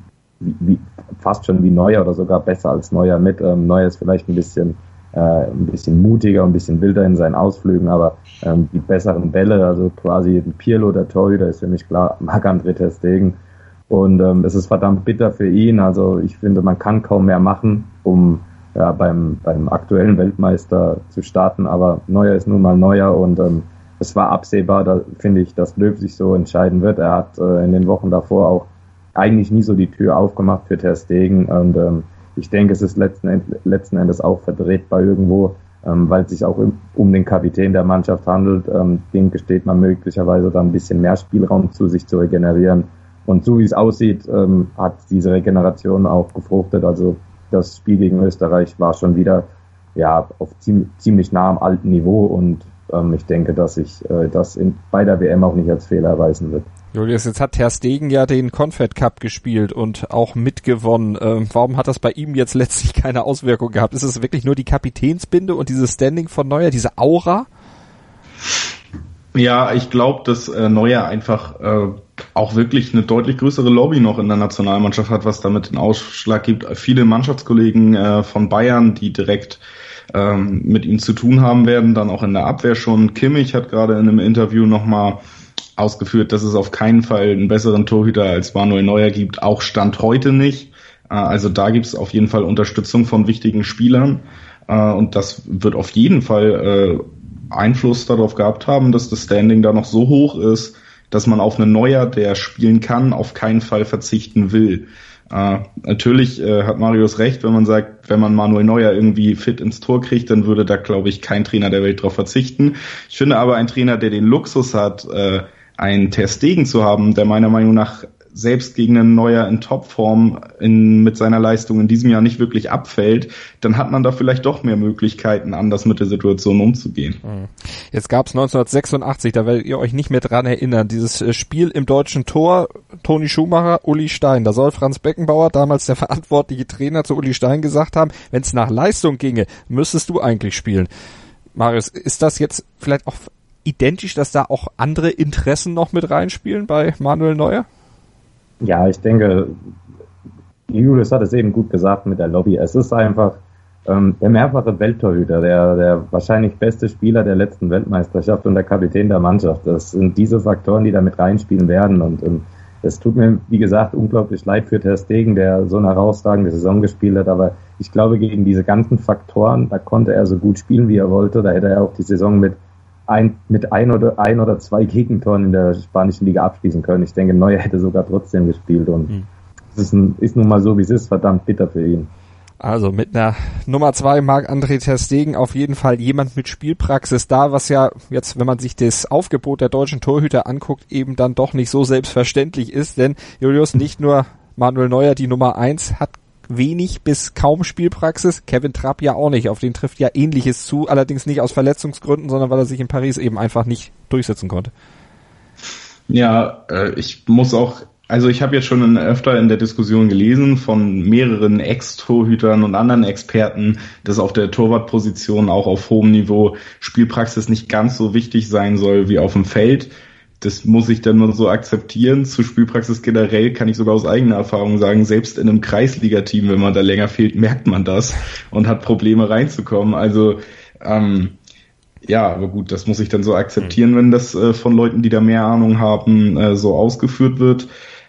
fast schon wie Neuer oder sogar besser als Neuer mit. Neuer ist vielleicht ein bisschen mutiger, ein bisschen wilder in seinen Ausflügen, aber die besseren Bälle, also quasi Pirlo, der Torhüter, ist für mich klar Marc-André ter Stegen. Und es ist verdammt bitter für ihn. Also ich finde, man kann kaum mehr machen, um beim aktuellen Weltmeister zu starten, aber Neuer ist nun mal Neuer und es war absehbar, da finde ich, dass Löw sich so entscheiden wird. Er hat in den Wochen davor auch eigentlich nie so die Tür aufgemacht für ter Stegen und ich denke, es ist letzten Endes auch vertretbar irgendwo, weil es sich auch um den Kapitän der Mannschaft handelt. Dem gesteht man möglicherweise dann ein bisschen mehr Spielraum zu, sich zu regenerieren und so wie es aussieht, hat diese Regeneration auch gefruchtet. Also das Spiel gegen Österreich war schon wieder auf ziemlich nah am alten Niveau und ich denke, dass sich das bei der WM auch nicht als Fehler erweisen wird. Julius, jetzt hat Ter Stegen ja den Confed Cup gespielt und auch mitgewonnen. Warum hat das bei ihm jetzt letztlich keine Auswirkung gehabt? Ist es wirklich nur die Kapitänsbinde und dieses Standing von Neuer, diese Aura? Ja, ich glaube, dass Neuer einfach auch wirklich eine deutlich größere Lobby noch in der Nationalmannschaft hat, was damit den Ausschlag gibt. Viele Mannschaftskollegen von Bayern, die direkt mit ihm zu tun haben werden, dann auch in der Abwehr schon. Kimmich hat gerade in einem Interview nochmal ausgeführt, dass es auf keinen Fall einen besseren Torhüter als Manuel Neuer gibt, auch Stand heute nicht. Also da gibt es auf jeden Fall Unterstützung von wichtigen Spielern und das wird auf jeden Fall Einfluss darauf gehabt haben, dass das Standing da noch so hoch ist, dass man auf einen Neuer, der spielen kann, auf keinen Fall verzichten will. Natürlich hat Marius recht, wenn man sagt, wenn man Manuel Neuer irgendwie fit ins Tor kriegt, dann würde da, glaube ich, kein Trainer der Welt drauf verzichten. Ich finde aber, ein Trainer, der den Luxus hat, einen Ter Stegen zu haben, der meiner Meinung nach selbst gegen einen Neuer in Topform mit seiner Leistung in diesem Jahr nicht wirklich abfällt, dann hat man da vielleicht doch mehr Möglichkeiten, anders mit der Situation umzugehen. Jetzt gab es 1986, da werdet ihr euch nicht mehr dran erinnern, dieses Spiel im deutschen Tor, Toni Schumacher, Uli Stein. Da soll Franz Beckenbauer, damals der verantwortliche Trainer, zu Uli Stein gesagt haben, wenn es nach Leistung ginge, müsstest du eigentlich spielen. Marius, ist das jetzt vielleicht auch identisch, dass da auch andere Interessen noch mit reinspielen bei Manuel Neuer? Ja, ich denke, Julius hat es eben gut gesagt mit der Lobby. Es ist einfach der mehrfache Welttorhüter, der wahrscheinlich beste Spieler der letzten Weltmeisterschaft und der Kapitän der Mannschaft. Das sind diese Faktoren, die da mit reinspielen werden. Und es tut mir, wie gesagt, unglaublich leid für Ter Stegen, der so eine herausragende Saison gespielt hat. Aber ich glaube, gegen diese ganzen Faktoren, da konnte er so gut spielen, wie er wollte. Da hätte er auch die Saison mit ein oder zwei Gegentoren in der spanischen Liga abschließen können. Ich denke, Neuer hätte sogar trotzdem gespielt und es ist nun mal so, wie es ist, verdammt bitter für ihn. Also mit einer Nummer 2 Marc-André Ter Stegen auf jeden Fall jemand mit Spielpraxis da, was ja jetzt, wenn man sich das Aufgebot der deutschen Torhüter anguckt, eben dann doch nicht so selbstverständlich ist, denn Julius, nicht nur Manuel Neuer, die Nummer 1, hat wenig bis kaum Spielpraxis. Kevin Trapp ja auch nicht. Auf den trifft ja Ähnliches zu, allerdings nicht aus Verletzungsgründen, sondern weil er sich in Paris eben einfach nicht durchsetzen konnte. Ja, ich habe jetzt schon öfter in der Diskussion gelesen von mehreren Ex-Torhütern und anderen Experten, dass auf der Torwartposition auch auf hohem Niveau Spielpraxis nicht ganz so wichtig sein soll wie auf dem Feld. Das muss ich dann nur so akzeptieren. Zu Spielpraxis generell kann ich sogar aus eigener Erfahrung sagen, selbst in einem Kreisliga-Team, wenn man da länger fehlt, merkt man das und hat Probleme reinzukommen. Also ja, aber gut, das muss ich dann so akzeptieren, wenn das von Leuten, die da mehr Ahnung haben, so ausgeführt wird.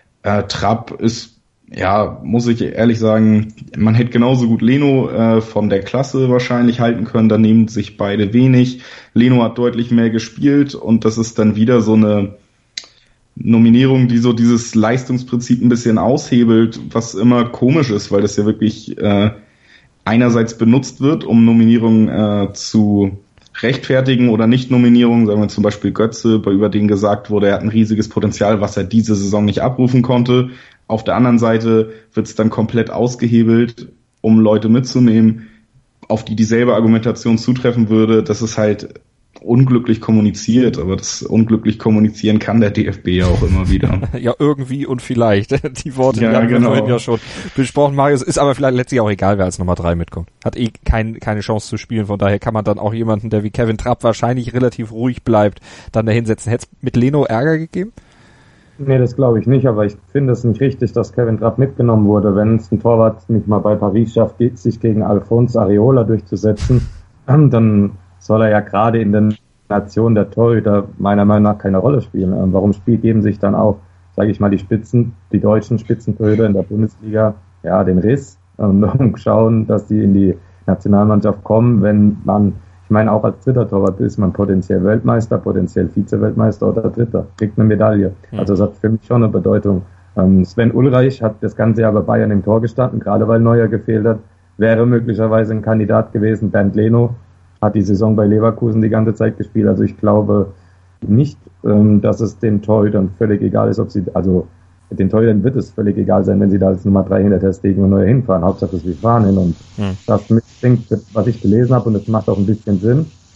Trapp ist, ja, muss ich ehrlich sagen, man hätte genauso gut Leno von der Klasse wahrscheinlich halten können, da nehmen sich beide wenig. Leno hat deutlich mehr gespielt und das ist dann wieder so eine Nominierung, die so dieses Leistungsprinzip ein bisschen aushebelt, was immer komisch ist, weil das ja wirklich einerseits benutzt wird, um Nominierungen zu rechtfertigen oder Nicht-Nominierung, sagen wir zum Beispiel Götze, über den gesagt wurde, er hat ein riesiges Potenzial, was er diese Saison nicht abrufen konnte. Auf der anderen Seite wird es dann komplett ausgehebelt, um Leute mitzunehmen, auf die dieselbe Argumentation zutreffen würde. Das ist halt unglücklich kommuniziert, aber das unglücklich kommunizieren kann der DFB ja auch immer wieder. Ja, irgendwie und vielleicht. Die Worte ja, haben wir genau. vorhin ja schon besprochen. Marius, ist aber vielleicht letztlich auch egal, wer als Nummer 3 mitkommt. Hat keine Chance zu spielen, von daher kann man dann auch jemanden, der wie Kevin Trapp wahrscheinlich relativ ruhig bleibt, dann da hinsetzen. Hätte es mit Leno Ärger gegeben? Nee, das glaube ich nicht, aber ich finde es nicht richtig, dass Kevin Trapp mitgenommen wurde. Wenn es ein Torwart nicht mal bei Paris schafft, sich gegen Alphonse Areola durchzusetzen, dann soll er ja gerade in der Nation der Torhüter meiner Meinung nach keine Rolle spielen. Warum geben sich dann auch, sage ich mal, die deutschen Spitzentorhüter in der Bundesliga ja den Riss und schauen, dass die in die Nationalmannschaft kommen, wenn man, ich meine, auch als dritter Torwart ist man potenziell Weltmeister, potenziell Vize-Weltmeister oder Dritter, kriegt eine Medaille. Also das hat für mich schon eine Bedeutung. Sven Ulreich hat das ganze Jahr bei Bayern im Tor gestanden, gerade weil Neuer gefehlt hat, wäre möglicherweise ein Kandidat gewesen. Bernd Leno hat die Saison bei Leverkusen die ganze Zeit gespielt. Also ich glaube nicht, dass es den Torhütern völlig egal ist, den Torhütern wird es völlig egal sein, wenn sie da als Nummer 3 hinter Ter Stegen und Neuer hinfahren. Hauptsache, sie fahren hin. Und das mitbringt, was ich gelesen habe, und das macht auch ein bisschen Sinn,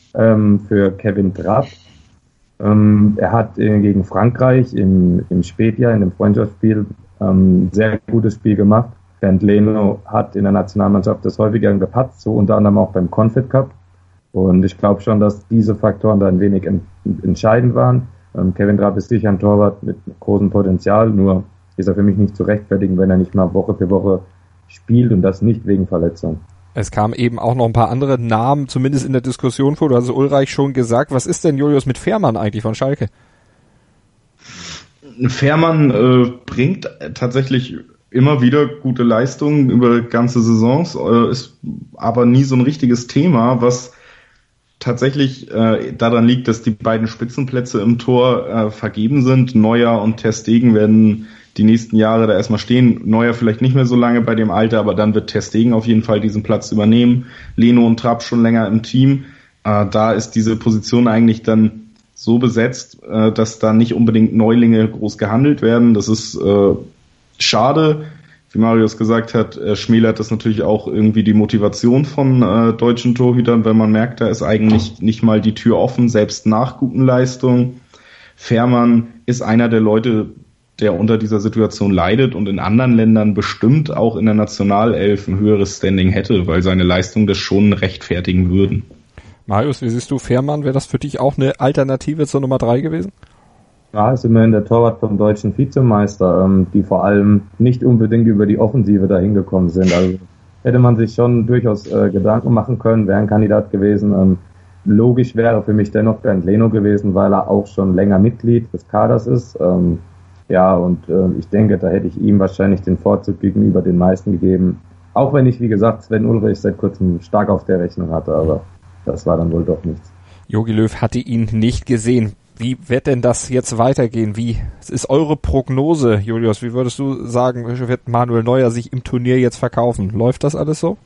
für Kevin Trapp. Er hat gegen Frankreich im Spätjahr, in dem Freundschaftsspiel, sehr gutes Spiel gemacht. Bernd Leno hat in der Nationalmannschaft das häufiger gepatzt, so unter anderem auch beim Confed Cup. Und ich glaube schon, dass diese Faktoren da ein wenig entscheidend waren. Kevin Trapp ist sicher ein Torwart mit großem Potenzial, nur ist er für mich nicht zu rechtfertigen, wenn er nicht mal Woche für Woche spielt und das nicht wegen Verletzung. Es kamen eben auch noch ein paar andere Namen, zumindest in der Diskussion vor. Du hast Ulreich schon gesagt. Was ist denn, Julius, mit Fährmann eigentlich von Schalke? Fährmann bringt tatsächlich immer wieder gute Leistungen über ganze Saisons, ist aber nie so ein richtiges Thema, was tatsächlich daran liegt, dass die beiden Spitzenplätze im Tor vergeben sind. Neuer und Ter Stegen werden die nächsten Jahre da erstmal stehen. Neuer vielleicht nicht mehr so lange bei dem Alter, aber dann wird Ter Stegen auf jeden Fall diesen Platz übernehmen. Leno und Trapp schon länger im Team. Da ist diese Position eigentlich dann so besetzt, dass da nicht unbedingt Neulinge groß gehandelt werden. Das ist schade. Wie Marius gesagt hat, schmälert das natürlich auch irgendwie die Motivation von deutschen Torhütern, wenn man merkt, da ist eigentlich nicht mal die Tür offen, selbst nach guten Leistungen. Fährmann ist einer der Leute, der unter dieser Situation leidet und in anderen Ländern bestimmt auch in der Nationalelf ein höheres Standing hätte, weil seine Leistungen das schon rechtfertigen würden. Marius, wie siehst du Fährmann? Wäre das für dich auch eine Alternative zur Nummer 3 gewesen? Ja, ist immerhin der Torwart vom deutschen Vizemeister, die vor allem nicht unbedingt über die Offensive dahin gekommen sind. Also hätte man sich schon durchaus Gedanken machen können, wäre ein Kandidat gewesen. Logisch wäre für mich dennoch Bernd Leno gewesen, weil er auch schon länger Mitglied des Kaders ist. Ich denke, da hätte ich ihm wahrscheinlich den Vorzug gegenüber den meisten gegeben. Auch wenn ich, wie gesagt, Sven Ulreich seit kurzem stark auf der Rechnung hatte, aber das war dann wohl doch nichts. Jogi Löw hatte ihn nicht gesehen. Wie wird denn das jetzt weitergehen? Wie ist eure Prognose, Julius? Wie würdest du sagen, wird Manuel Neuer sich im Turnier jetzt verkaufen? Läuft das alles so?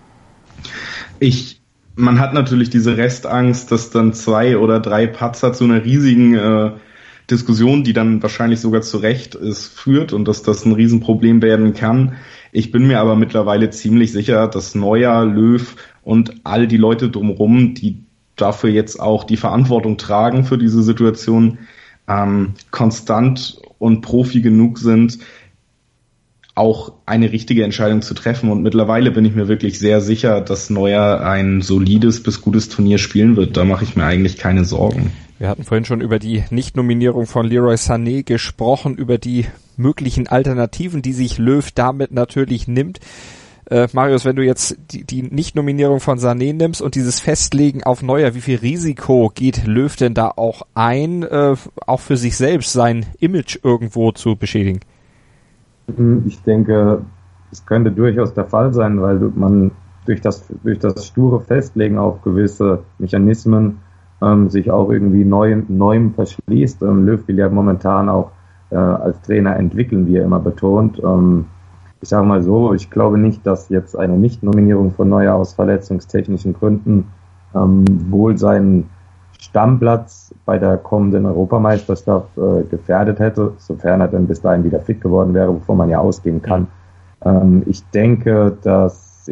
Man hat natürlich diese Restangst, dass dann 2 oder 3 Patzer zu einer riesigen Diskussion, die dann wahrscheinlich sogar zu Recht ist, führt und dass das ein Riesenproblem werden kann. Ich bin mir aber mittlerweile ziemlich sicher, dass Neuer, Löw und all die Leute drumherum, die dafür jetzt auch die Verantwortung tragen für diese Situation, konstant und Profi genug sind, auch eine richtige Entscheidung zu treffen. Und mittlerweile bin ich mir wirklich sehr sicher, dass Neuer ein solides bis gutes Turnier spielen wird. Da mache ich mir eigentlich keine Sorgen. Wir hatten vorhin schon über die Nichtnominierung von Leroy Sané gesprochen, über die möglichen Alternativen, die sich Löw damit natürlich nimmt. Marius, wenn du jetzt die Nichtnominierung von Sané nimmst und dieses Festlegen auf Neuer, wie viel Risiko geht Löw denn da auch ein, auch für sich selbst sein Image irgendwo zu beschädigen? Ich denke, es könnte durchaus der Fall sein, weil man durch das sture Festlegen auf gewisse Mechanismen sich auch irgendwie neuem verschließt. Löw will ja momentan auch als Trainer entwickeln, wie er immer betont. Ich sage mal so, ich glaube nicht, dass jetzt eine Nichtnominierung von Neuer aus verletzungstechnischen Gründen wohl seinen Stammplatz bei der kommenden Europameisterschaft gefährdet hätte, sofern er dann bis dahin wieder fit geworden wäre, wovon man ja ausgehen kann. Ich denke, dass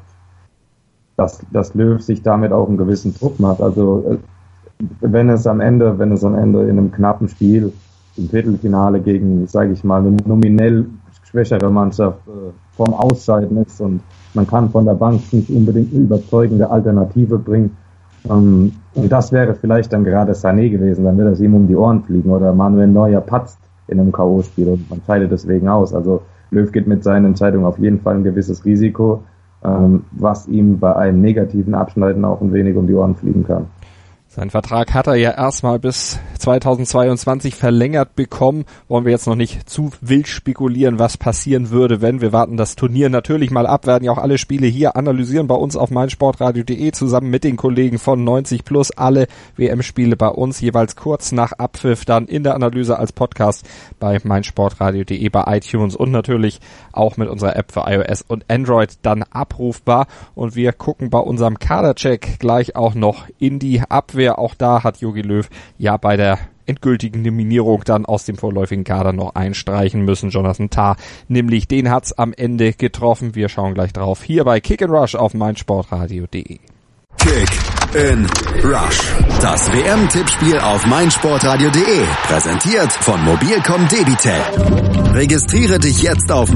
Löw sich damit auch einen gewissen Druck macht. Also wenn es am Ende in einem knappen Spiel im Viertelfinale gegen, sage ich mal, eine nominell schwächere Mannschaft vorm Ausscheiden ist und man kann von der Bank nicht unbedingt eine überzeugende Alternative bringen. Und das wäre vielleicht dann gerade Sané gewesen, dann würde es ihm um die Ohren fliegen oder Manuel Neuer patzt in einem K.O.-Spiel und man scheidet deswegen aus. Also Löw geht mit seinen Entscheidungen auf jeden Fall ein gewisses Risiko, was ihm bei einem negativen Abschneiden auch ein wenig um die Ohren fliegen kann. Sein Vertrag hat er ja erstmal bis 2022 verlängert bekommen. Wollen wir jetzt noch nicht zu wild spekulieren, was passieren würde, wenn. Wir warten das Turnier natürlich mal ab, werden ja auch alle Spiele hier analysieren bei uns auf meinsportradio.de zusammen mit den Kollegen von 90+. Alle WM-Spiele bei uns jeweils kurz nach Abpfiff dann in der Analyse als Podcast bei meinsportradio.de, bei iTunes und natürlich auch mit unserer App für iOS und Android dann abrufbar. Und wir gucken bei unserem Kadercheck gleich auch noch in die Abwehr. Auch da hat Jogi Löw ja bei der endgültigen Nominierung dann aus dem vorläufigen Kader noch einstreichen müssen. Jonathan Tah, nämlich den hat's am Ende getroffen. Wir schauen gleich drauf hier bei Kick and Rush auf meinsportradio.de. Kick in Rush. Das WM-Tippspiel auf meinsportradio.de. Präsentiert von Mobilcom Debitel. Registriere dich jetzt auf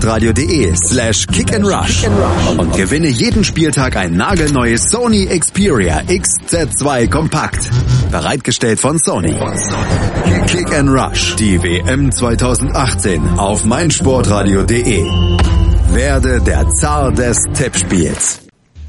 meinsportradio.de/kickandrush und gewinne jeden Spieltag ein nagelneues Sony Xperia XZ2 Kompakt. Bereitgestellt von Sony. Kick and Rush. Die WM 2018 auf meinsportradio.de. Werde der Zar des Tippspiels.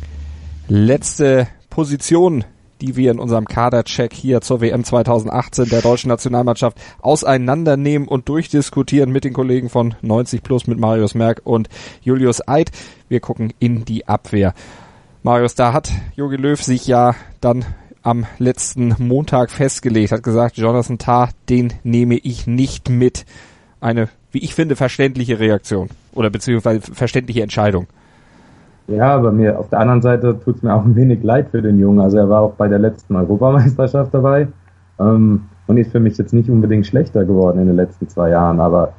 Letzte Position, die wir in unserem Kadercheck hier zur WM 2018 der deutschen Nationalmannschaft auseinandernehmen und durchdiskutieren mit den Kollegen von 90 Plus, mit Marius Merck und Julius Eid. Wir gucken in die Abwehr. Marius, da hat Jogi Löw sich ja dann am letzten Montag festgelegt, hat gesagt, Jonathan Tah, den nehme ich nicht mit. Eine, wie ich finde, verständliche Reaktion oder beziehungsweise verständliche Entscheidung. Ja, aber mir auf der anderen Seite tut's mir auch ein wenig leid für den Jungen. Also er war auch bei der letzten Europameisterschaft dabei und ist für mich jetzt nicht unbedingt schlechter geworden in den letzten 2 Jahren. Aber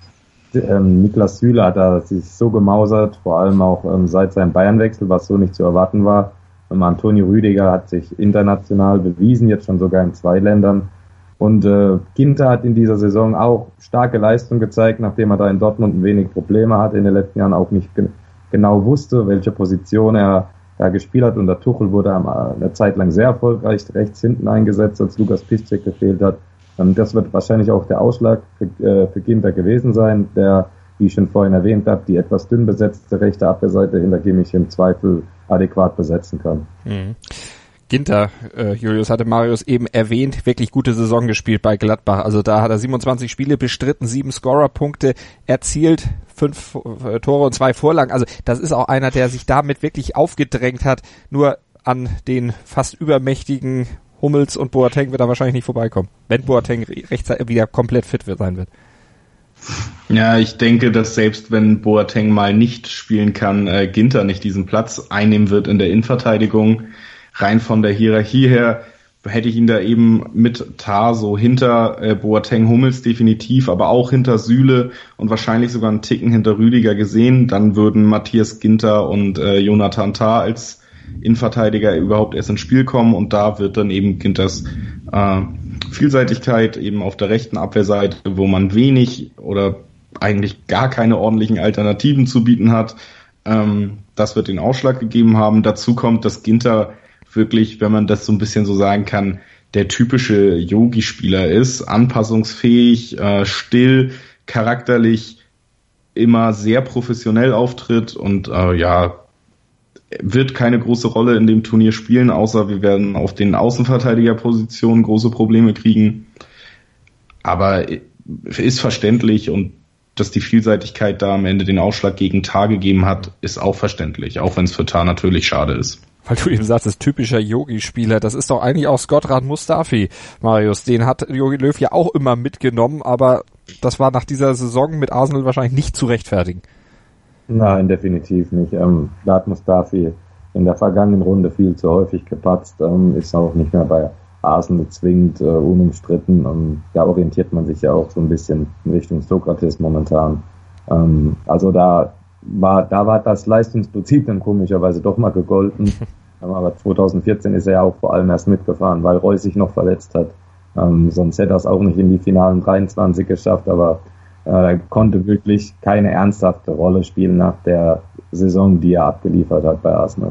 Niklas Süle hat da sich so gemausert, vor allem auch seit seinem Bayernwechsel, was so nicht zu erwarten war. Antonio Rüdiger hat sich international bewiesen, jetzt schon sogar in 2 Ländern. Und Ginter hat in dieser Saison auch starke Leistung gezeigt, nachdem er da in Dortmund ein wenig Probleme hatte in den letzten Jahren, auch nicht genau wusste, welche Position er da gespielt hat. Und der Tuchel wurde eine Zeit lang sehr erfolgreich rechts hinten eingesetzt, als Lukas Piszczek gefehlt hat. Das wird wahrscheinlich auch der Ausschlag für Ginter gewesen sein, der, wie ich schon vorhin erwähnt habe, die etwas dünn besetzte rechte Abwehrseite hinter Kimmich im Zweifel adäquat besetzen kann. Mhm. Ginter, Julius hatte Marius eben erwähnt, wirklich gute Saison gespielt bei Gladbach. Also da hat er 27 Spiele bestritten, 7 Scorerpunkte erzielt, 5 Tore und 2 Vorlagen. Also das ist auch einer, der sich damit wirklich aufgedrängt hat. Nur an den fast übermächtigen Hummels und Boateng wird er wahrscheinlich nicht vorbeikommen, wenn Boateng rechtzeitig wieder komplett fit sein wird. Ja, ich denke, dass selbst wenn Boateng mal nicht spielen kann, Ginter nicht diesen Platz einnehmen wird in der Innenverteidigung. Rein von der Hierarchie her hätte ich ihn da eben mit Tah so hinter Boateng, Hummels definitiv, aber auch hinter Süle und wahrscheinlich sogar einen Ticken hinter Rüdiger gesehen. Dann würden Matthias Ginter und Jonathan Tah als Innenverteidiger überhaupt erst ins Spiel kommen und da wird dann eben Ginters Vielseitigkeit eben auf der rechten Abwehrseite, wo man wenig oder eigentlich gar keine ordentlichen Alternativen zu bieten hat. Das wird den Ausschlag gegeben haben. Dazu kommt, dass Ginter wirklich, wenn man das so ein bisschen so sagen kann, der typische Yogi-Spieler ist, anpassungsfähig, still, charakterlich immer sehr professionell auftritt und wird keine große Rolle in dem Turnier spielen, außer wir werden auf den Außenverteidigerpositionen große Probleme kriegen. Aber ist verständlich und dass die Vielseitigkeit da am Ende den Ausschlag gegen Tah gegeben hat, ist auch verständlich, auch wenn es für Tah natürlich schade ist. Weil du eben sagst, das typischer Yogi-Spieler, das ist doch eigentlich auch Shkodran Mustafi, Marius. Den hat Jogi Löw ja auch immer mitgenommen, aber das war nach dieser Saison mit Arsenal wahrscheinlich nicht zu rechtfertigen. Nein, definitiv nicht. Da hat Mustafi in der vergangenen Runde viel zu häufig gepatzt, ist auch nicht mehr bei Arsenal zwingend unumstritten. Da orientiert man sich ja auch so ein bisschen in Richtung Sokrates momentan. Also da war das Leistungsprinzip dann komischerweise doch mal gegolten. Aber 2014 ist er ja auch vor allem erst mitgefahren, weil Reus sich noch verletzt hat. Sonst hätte er es auch nicht in die finalen 23 geschafft, aber er konnte wirklich keine ernsthafte Rolle spielen nach der Saison, die er abgeliefert hat bei Arsenal.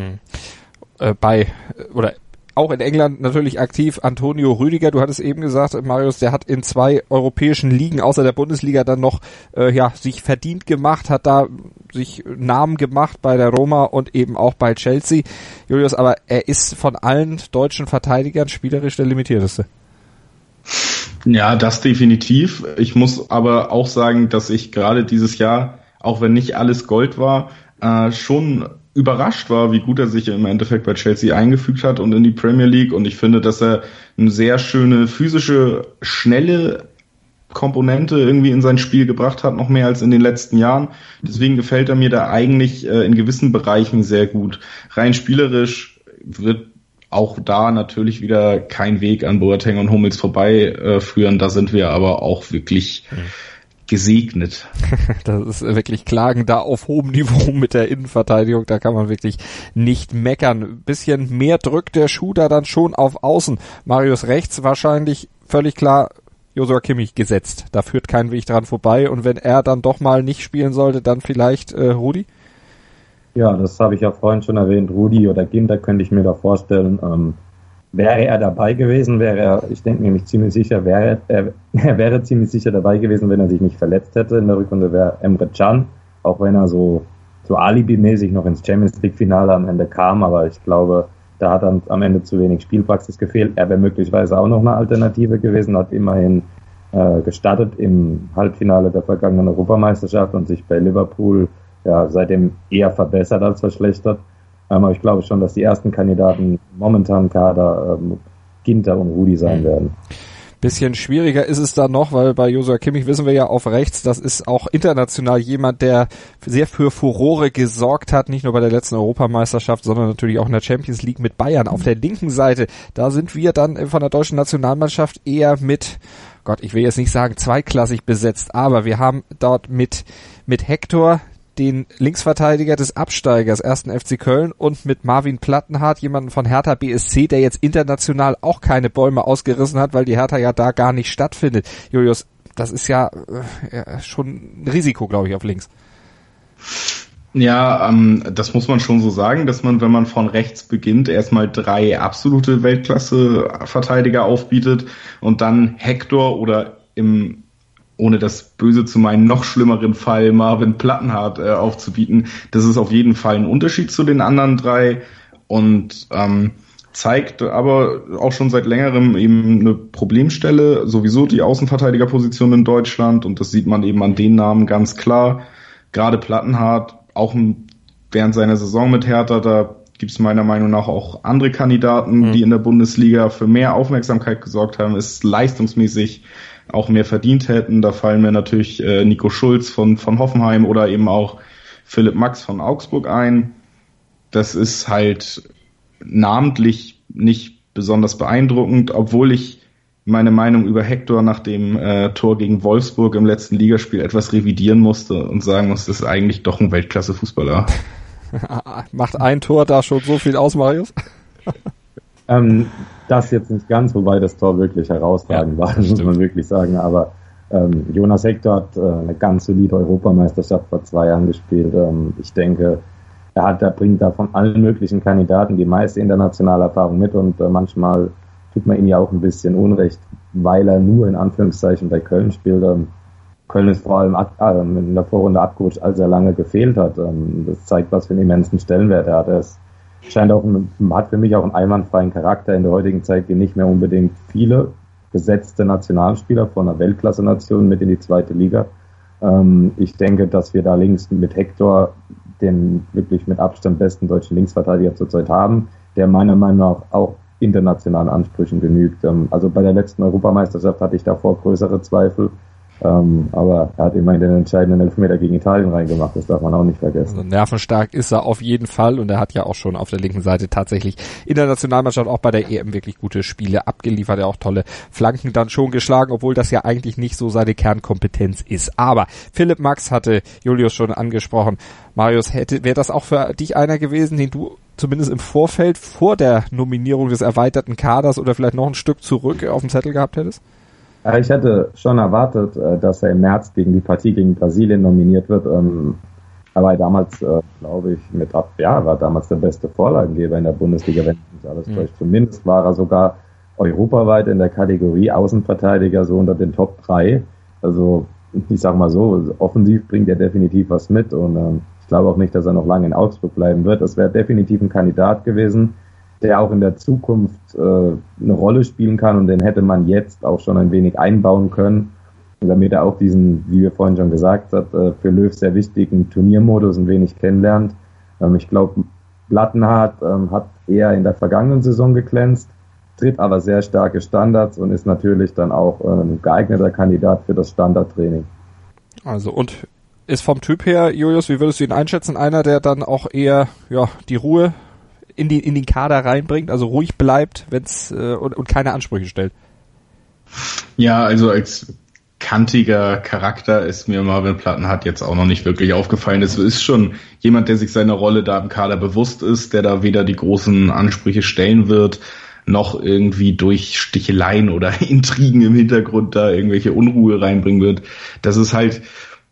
Auch in England natürlich aktiv Antonio Rüdiger, du hattest eben gesagt, Marius, der hat in 2 europäischen Ligen außer der Bundesliga dann noch sich verdient gemacht, hat da sich Namen gemacht bei der Roma und eben auch bei Chelsea. Julius, aber er ist von allen deutschen Verteidigern spielerisch der limitierteste. Ja, das definitiv. Ich muss aber auch sagen, dass ich gerade dieses Jahr, auch wenn nicht alles Gold war, schon überrascht war, wie gut er sich im Endeffekt bei Chelsea eingefügt hat und in die Premier League. Und ich finde, dass er eine sehr schöne physische, schnelle Komponente irgendwie in sein Spiel gebracht hat, noch mehr als in den letzten Jahren. Deswegen gefällt er mir da eigentlich in gewissen Bereichen sehr gut. Rein spielerisch wird auch da natürlich wieder kein Weg an Boateng und Hummels vorbei führen. Da sind wir aber auch wirklich gesegnet. Das ist wirklich Klagen da auf hohem Niveau mit der Innenverteidigung, da kann man wirklich nicht meckern. Ein bisschen mehr drückt der Schuh da dann schon auf Außen. Marius rechts wahrscheinlich völlig klar Joshua Kimmich gesetzt. Da führt kein Weg dran vorbei und wenn er dann doch mal nicht spielen sollte, dann vielleicht Rudi? Ja, das habe ich ja vorhin schon erwähnt. Rudi oder Ginter könnte ich mir da vorstellen. Wäre er dabei gewesen, ich denke nämlich ziemlich sicher, er wäre ziemlich sicher dabei gewesen, wenn er sich nicht verletzt hätte. In der Rückrunde wäre Emre Can, auch wenn er so alibimäßig noch ins Champions-League-Finale am Ende kam, aber ich glaube, da hat dann am Ende zu wenig Spielpraxis gefehlt. Er wäre möglicherweise auch noch eine Alternative gewesen, hat immerhin gestartet im Halbfinale der vergangenen Europameisterschaft und sich bei Liverpool seitdem eher verbessert als verschlechtert. Aber ich glaube schon, dass die ersten Kandidaten momentan Kader Ginter und Rudi sein werden. Bisschen schwieriger ist es da noch, weil bei Joshua Kimmich wissen wir ja auf rechts, das ist auch international jemand, der sehr für Furore gesorgt hat, nicht nur bei der letzten Europameisterschaft, sondern natürlich auch in der Champions League mit Bayern. Auf der linken Seite, da sind wir dann von der deutschen Nationalmannschaft eher mit, ich will jetzt nicht sagen zweiklassig besetzt, aber wir haben dort mit Hector den Linksverteidiger des Absteigers 1. FC Köln und mit Marvin Plattenhardt, jemanden von Hertha BSC, der jetzt international auch keine Bäume ausgerissen hat, weil die Hertha ja da gar nicht stattfindet. Julius, das ist ja schon ein Risiko, glaube ich, auf links. Ja, das muss man schon so sagen, dass man, wenn man von rechts beginnt, erstmal 3 absolute Weltklasse-Verteidiger aufbietet und dann Hector oder ohne das Böse zu meinen, noch schlimmeren Fall Marvin Plattenhardt aufzubieten. Das ist auf jeden Fall ein Unterschied zu den anderen 3 und zeigt aber auch schon seit längerem eben eine Problemstelle, sowieso die Außenverteidigerposition in Deutschland und das sieht man eben an den Namen ganz klar. Gerade Plattenhardt, auch während seiner Saison mit Hertha, da gibt es meiner Meinung nach auch andere Kandidaten, die in der Bundesliga für mehr Aufmerksamkeit gesorgt haben, ist leistungsmäßig auch mehr verdient hätten. Da fallen mir natürlich Nico Schulz von Hoffenheim oder eben auch Philipp Max von Augsburg ein. Das ist halt namentlich nicht besonders beeindruckend, obwohl ich meine Meinung über Hector nach dem Tor gegen Wolfsburg im letzten Ligaspiel etwas revidieren musste und sagen muss, das ist eigentlich doch ein Weltklasse-Fußballer. Macht ein Tor da schon so viel aus, Marius? Das jetzt nicht ganz, wobei das Tor wirklich herausragend war, das muss man wirklich sagen. Aber Jonas Hector hat eine ganz solide Europameisterschaft vor 2 Jahren gespielt. Ich denke, er bringt da von allen möglichen Kandidaten die meiste internationale Erfahrung mit und manchmal tut man ihn ja auch ein bisschen Unrecht, weil er nur in Anführungszeichen bei Köln spielt. Köln ist vor allem in der Vorrunde abgerutscht, als er lange gefehlt hat. Das zeigt, was für einen immensen Stellenwert er hat. Hat für mich auch einen einwandfreien Charakter. In der heutigen Zeit gehen nicht mehr unbedingt viele besetzte Nationalspieler von einer Weltklasse-Nation mit in die 2. Liga. Ich denke, dass wir da links mit Hector den wirklich mit Abstand besten deutschen Linksverteidiger zurzeit haben, der meiner Meinung nach auch internationalen Ansprüchen genügt. Also bei der letzten Europameisterschaft hatte ich davor größere Zweifel. Aber er hat immerhin den entscheidenden Elfmeter gegen Italien reingemacht, das darf man auch nicht vergessen. Also nervenstark ist er auf jeden Fall und er hat ja auch schon auf der linken Seite tatsächlich in der Nationalmannschaft auch bei der EM wirklich gute Spiele abgeliefert, er auch tolle Flanken dann schon geschlagen, obwohl das ja eigentlich nicht so seine Kernkompetenz ist. Aber Philipp Max hatte Julius schon angesprochen. Marius, wäre das auch für dich einer gewesen, den du zumindest im Vorfeld vor der Nominierung des erweiterten Kaders oder vielleicht noch ein Stück zurück auf dem Zettel gehabt hättest? Ich hätte schon erwartet, dass er im März gegen die Partie gegen Brasilien nominiert wird. Aber damals, glaube ich, war damals der beste Vorlagengeber in der Bundesliga, wenn ich nicht alles täuscht. Zumindest war er sogar europaweit in der Kategorie Außenverteidiger so unter den Top 3. Also ich sag mal so, offensiv bringt er definitiv was mit und ich glaube auch nicht, dass er noch lange in Augsburg bleiben wird. Das wäre definitiv ein Kandidat gewesen, der auch in der Zukunft eine Rolle spielen kann und den hätte man jetzt auch schon ein wenig einbauen können, damit er auch diesen, wie wir vorhin schon gesagt haben, für Löw sehr wichtigen Turniermodus ein wenig kennenlernt. Ich glaube, Plattenhardt hat eher in der vergangenen Saison geglänzt, tritt aber sehr starke Standards und ist natürlich dann auch ein geeigneter Kandidat für das Standardtraining. Also und ist vom Typ her, Julius, wie würdest du ihn einschätzen? Einer, der dann auch eher die Ruhe in den Kader reinbringt, also ruhig bleibt, und keine Ansprüche stellt. Ja, also als kantiger Charakter ist mir Marvin Plattenhardt jetzt auch noch nicht wirklich aufgefallen. Es ist schon jemand, der sich seiner Rolle da im Kader bewusst ist, der da weder die großen Ansprüche stellen wird, noch irgendwie durch Sticheleien oder Intrigen im Hintergrund da irgendwelche Unruhe reinbringen wird. Das ist halt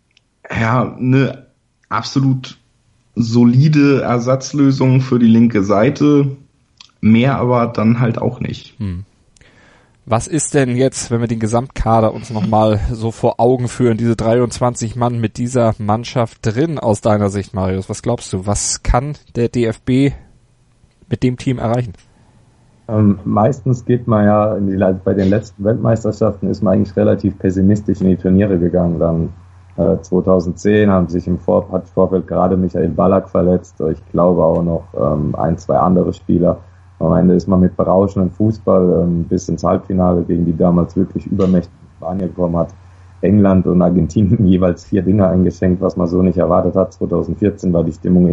eine absolut solide Ersatzlösung für die linke Seite, mehr aber dann halt auch nicht. Was ist denn jetzt, wenn wir den Gesamtkader uns nochmal so vor Augen führen, diese 23 Mann mit dieser Mannschaft drin aus deiner Sicht, Marius? Was glaubst du, was kann der DFB mit dem Team erreichen? Meistens geht man ja, bei den letzten Weltmeisterschaften ist man eigentlich relativ pessimistisch in die Turniere gegangen. Dann 2010 hat im Vorfeld gerade Michael Ballack verletzt. Ich glaube auch noch 1, 2 andere Spieler. Am Ende ist man mit berauschendem Fußball bis ins Halbfinale gegen die damals wirklich übermächtigen Spanier gekommen, hat England und Argentinien jeweils 4 Dinge eingeschenkt, was man so nicht erwartet hat. 2014 war die Stimmung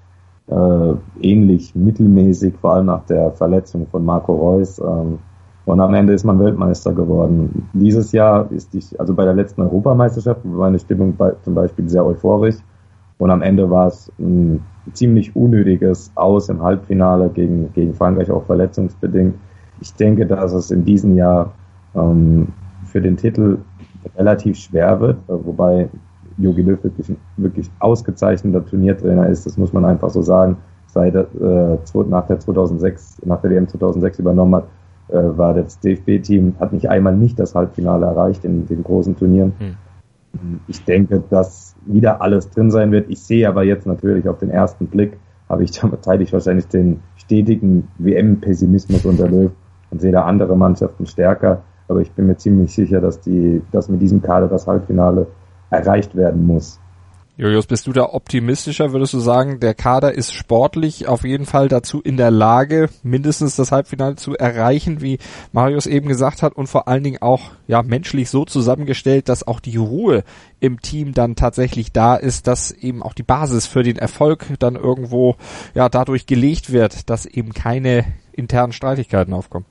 ähnlich mittelmäßig, vor allem nach der Verletzung von Marco Reus. Und am Ende ist man Weltmeister geworden. Dieses Jahr also bei der letzten Europameisterschaft war meine Stimmung zum Beispiel sehr euphorisch. Und am Ende war es ein ziemlich unnötiges Aus im Halbfinale gegen Frankreich, auch verletzungsbedingt. Ich denke, dass es in diesem Jahr für den Titel relativ schwer wird, wobei Jogi Löw wirklich ausgezeichneter Turniertrainer ist, das muss man einfach so sagen. Seit nach der WM 2006 übernommen hat, war das DFB-Team, hat nicht einmal nicht das Halbfinale erreicht in den großen Turnieren. Ich denke, dass wieder alles drin sein wird. Ich sehe aber jetzt natürlich auf den ersten Blick, teile ich wahrscheinlich den stetigen WM-Pessimismus unter Löw und sehe da andere Mannschaften stärker. Aber ich bin mir ziemlich sicher, dass mit diesem Kader das Halbfinale erreicht werden muss. Julius, bist du da optimistischer? Würdest du sagen, der Kader ist sportlich auf jeden Fall dazu in der Lage, mindestens das Halbfinale zu erreichen, wie Marius eben gesagt hat, und vor allen Dingen auch menschlich so zusammengestellt, dass auch die Ruhe im Team dann tatsächlich da ist, dass eben auch die Basis für den Erfolg dann irgendwo dadurch gelegt wird, dass eben keine internen Streitigkeiten aufkommen?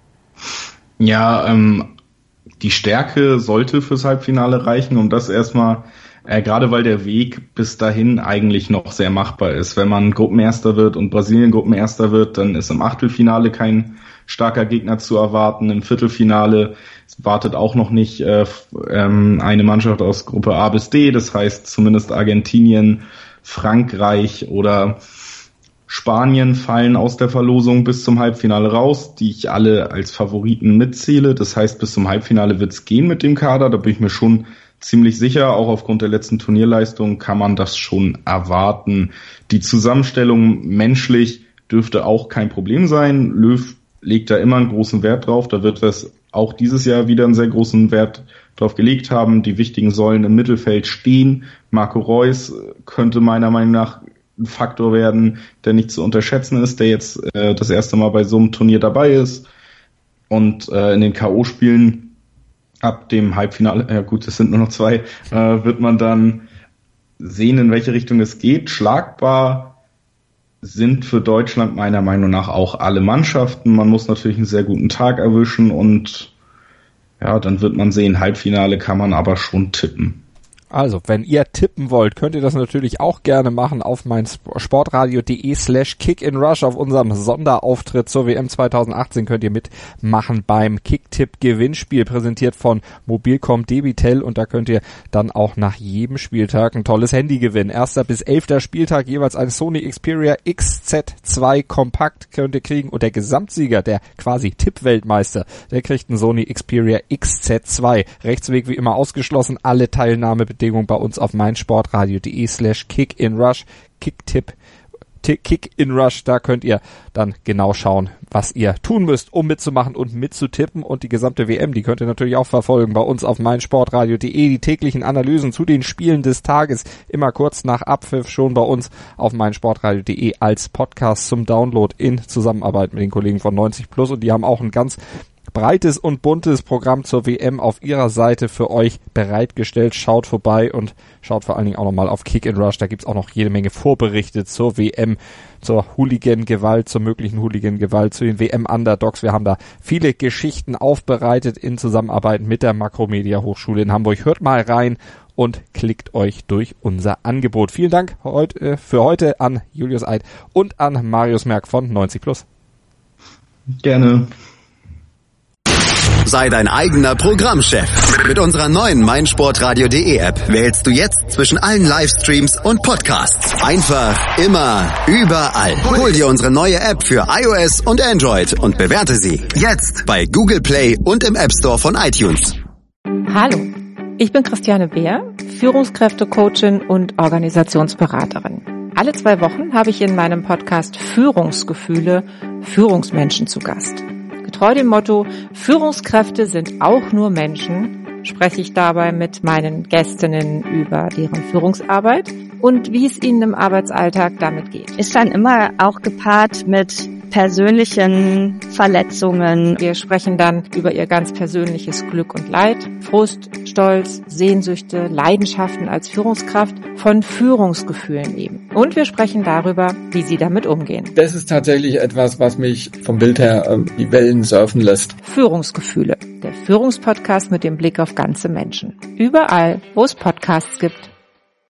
Ja, die Stärke sollte fürs Halbfinale reichen, um das erstmal gerade weil der Weg bis dahin eigentlich noch sehr machbar ist. Wenn man Gruppenerster wird und Brasilien Gruppenerster wird, dann ist im Achtelfinale kein starker Gegner zu erwarten. Im Viertelfinale wartet auch noch nicht eine Mannschaft aus Gruppe A bis D. Das heißt zumindest Argentinien, Frankreich oder Spanien fallen aus der Verlosung bis zum Halbfinale raus, die ich alle als Favoriten mitzähle. Das heißt, bis zum Halbfinale wird's gehen mit dem Kader. Da bin ich mir schon ziemlich sicher, auch aufgrund der letzten Turnierleistung kann man das schon erwarten. Die Zusammenstellung menschlich dürfte auch kein Problem sein. Löw legt da immer einen großen Wert drauf. Da wird es auch dieses Jahr wieder einen sehr großen Wert drauf gelegt haben. Die wichtigen Säulen im Mittelfeld stehen. Marco Reus könnte meiner Meinung nach ein Faktor werden, der nicht zu unterschätzen ist, der jetzt das erste Mal bei so einem Turnier dabei ist. Und in den K.O.-Spielen ab dem Halbfinale, es sind nur noch 2, wird man dann sehen, in welche Richtung es geht. Schlagbar sind für Deutschland meiner Meinung nach auch alle Mannschaften. Man muss natürlich einen sehr guten Tag erwischen und dann wird man sehen, Halbfinale kann man aber schon tippen. Also, wenn ihr tippen wollt, könnt ihr das natürlich auch gerne machen auf mein sportradio.de/kickinrush. Auf unserem Sonderauftritt zur WM 2018 könnt ihr mitmachen beim Kicktipp-Gewinnspiel, präsentiert von Mobilcom Debitel, und da könnt ihr dann auch nach jedem Spieltag ein tolles Handy gewinnen. 1. bis 11. Spieltag jeweils ein Sony Xperia XZ2 Kompakt könnt ihr kriegen, und der Gesamtsieger, der quasi Tippweltmeister, der kriegt einen Sony Xperia XZ2. Rechtsweg wie immer ausgeschlossen, alle Teilnahmebedingungen bei uns auf meinsportradio.de/kickinrush, Kick-in-Rush, da könnt ihr dann genau schauen, was ihr tun müsst, um mitzumachen und mitzutippen, und die gesamte WM, die könnt ihr natürlich auch verfolgen bei uns auf meinsportradio.de, die täglichen Analysen zu den Spielen des Tages, immer kurz nach Abpfiff schon bei uns auf meinsportradio.de als Podcast zum Download in Zusammenarbeit mit den Kollegen von 90 Plus, und die haben auch ein ganz breites und buntes Programm zur WM auf ihrer Seite für euch bereitgestellt. Schaut vorbei und schaut vor allen Dingen auch nochmal auf Kick and Rush. Da gibt's auch noch jede Menge Vorberichte zur WM, zur Hooligan-Gewalt, zur möglichen Hooligan-Gewalt, zu den WM-Underdogs. Wir haben da viele Geschichten aufbereitet in Zusammenarbeit mit der Makromedia Hochschule in Hamburg. Hört mal rein und klickt euch durch unser Angebot. Vielen Dank für heute an Julius Eid und an Marius Merck von 90+. Gerne. Sei dein eigener Programmchef. Mit unserer neuen meinsportradio.de App wählst du jetzt zwischen allen Livestreams und Podcasts. Einfach, immer, überall. Hol dir unsere neue App für iOS und Android und bewerte sie jetzt bei Google Play und im App Store von iTunes. Hallo, ich bin Christiane Beer, Führungskräftecoachin und Organisationsberaterin. Alle 2 Wochen habe ich in meinem Podcast Führungsgefühle Führungsmenschen zu Gast. Getreu dem Motto, Führungskräfte sind auch nur Menschen, spreche ich dabei mit meinen Gästinnen über deren Führungsarbeit und wie es ihnen im Arbeitsalltag damit geht. Ist dann immer auch gepaart mit persönlichen Verletzungen. Wir sprechen dann über ihr ganz persönliches Glück und Leid, Frust, Stolz, Sehnsüchte, Leidenschaften als Führungskraft, von Führungsgefühlen eben. Und wir sprechen darüber, wie sie damit umgehen. Das ist tatsächlich etwas, was mich vom Bild her die Wellen surfen lässt. Führungsgefühle, der Führungspodcast mit dem Blick auf ganze Menschen. Überall, wo es Podcasts gibt.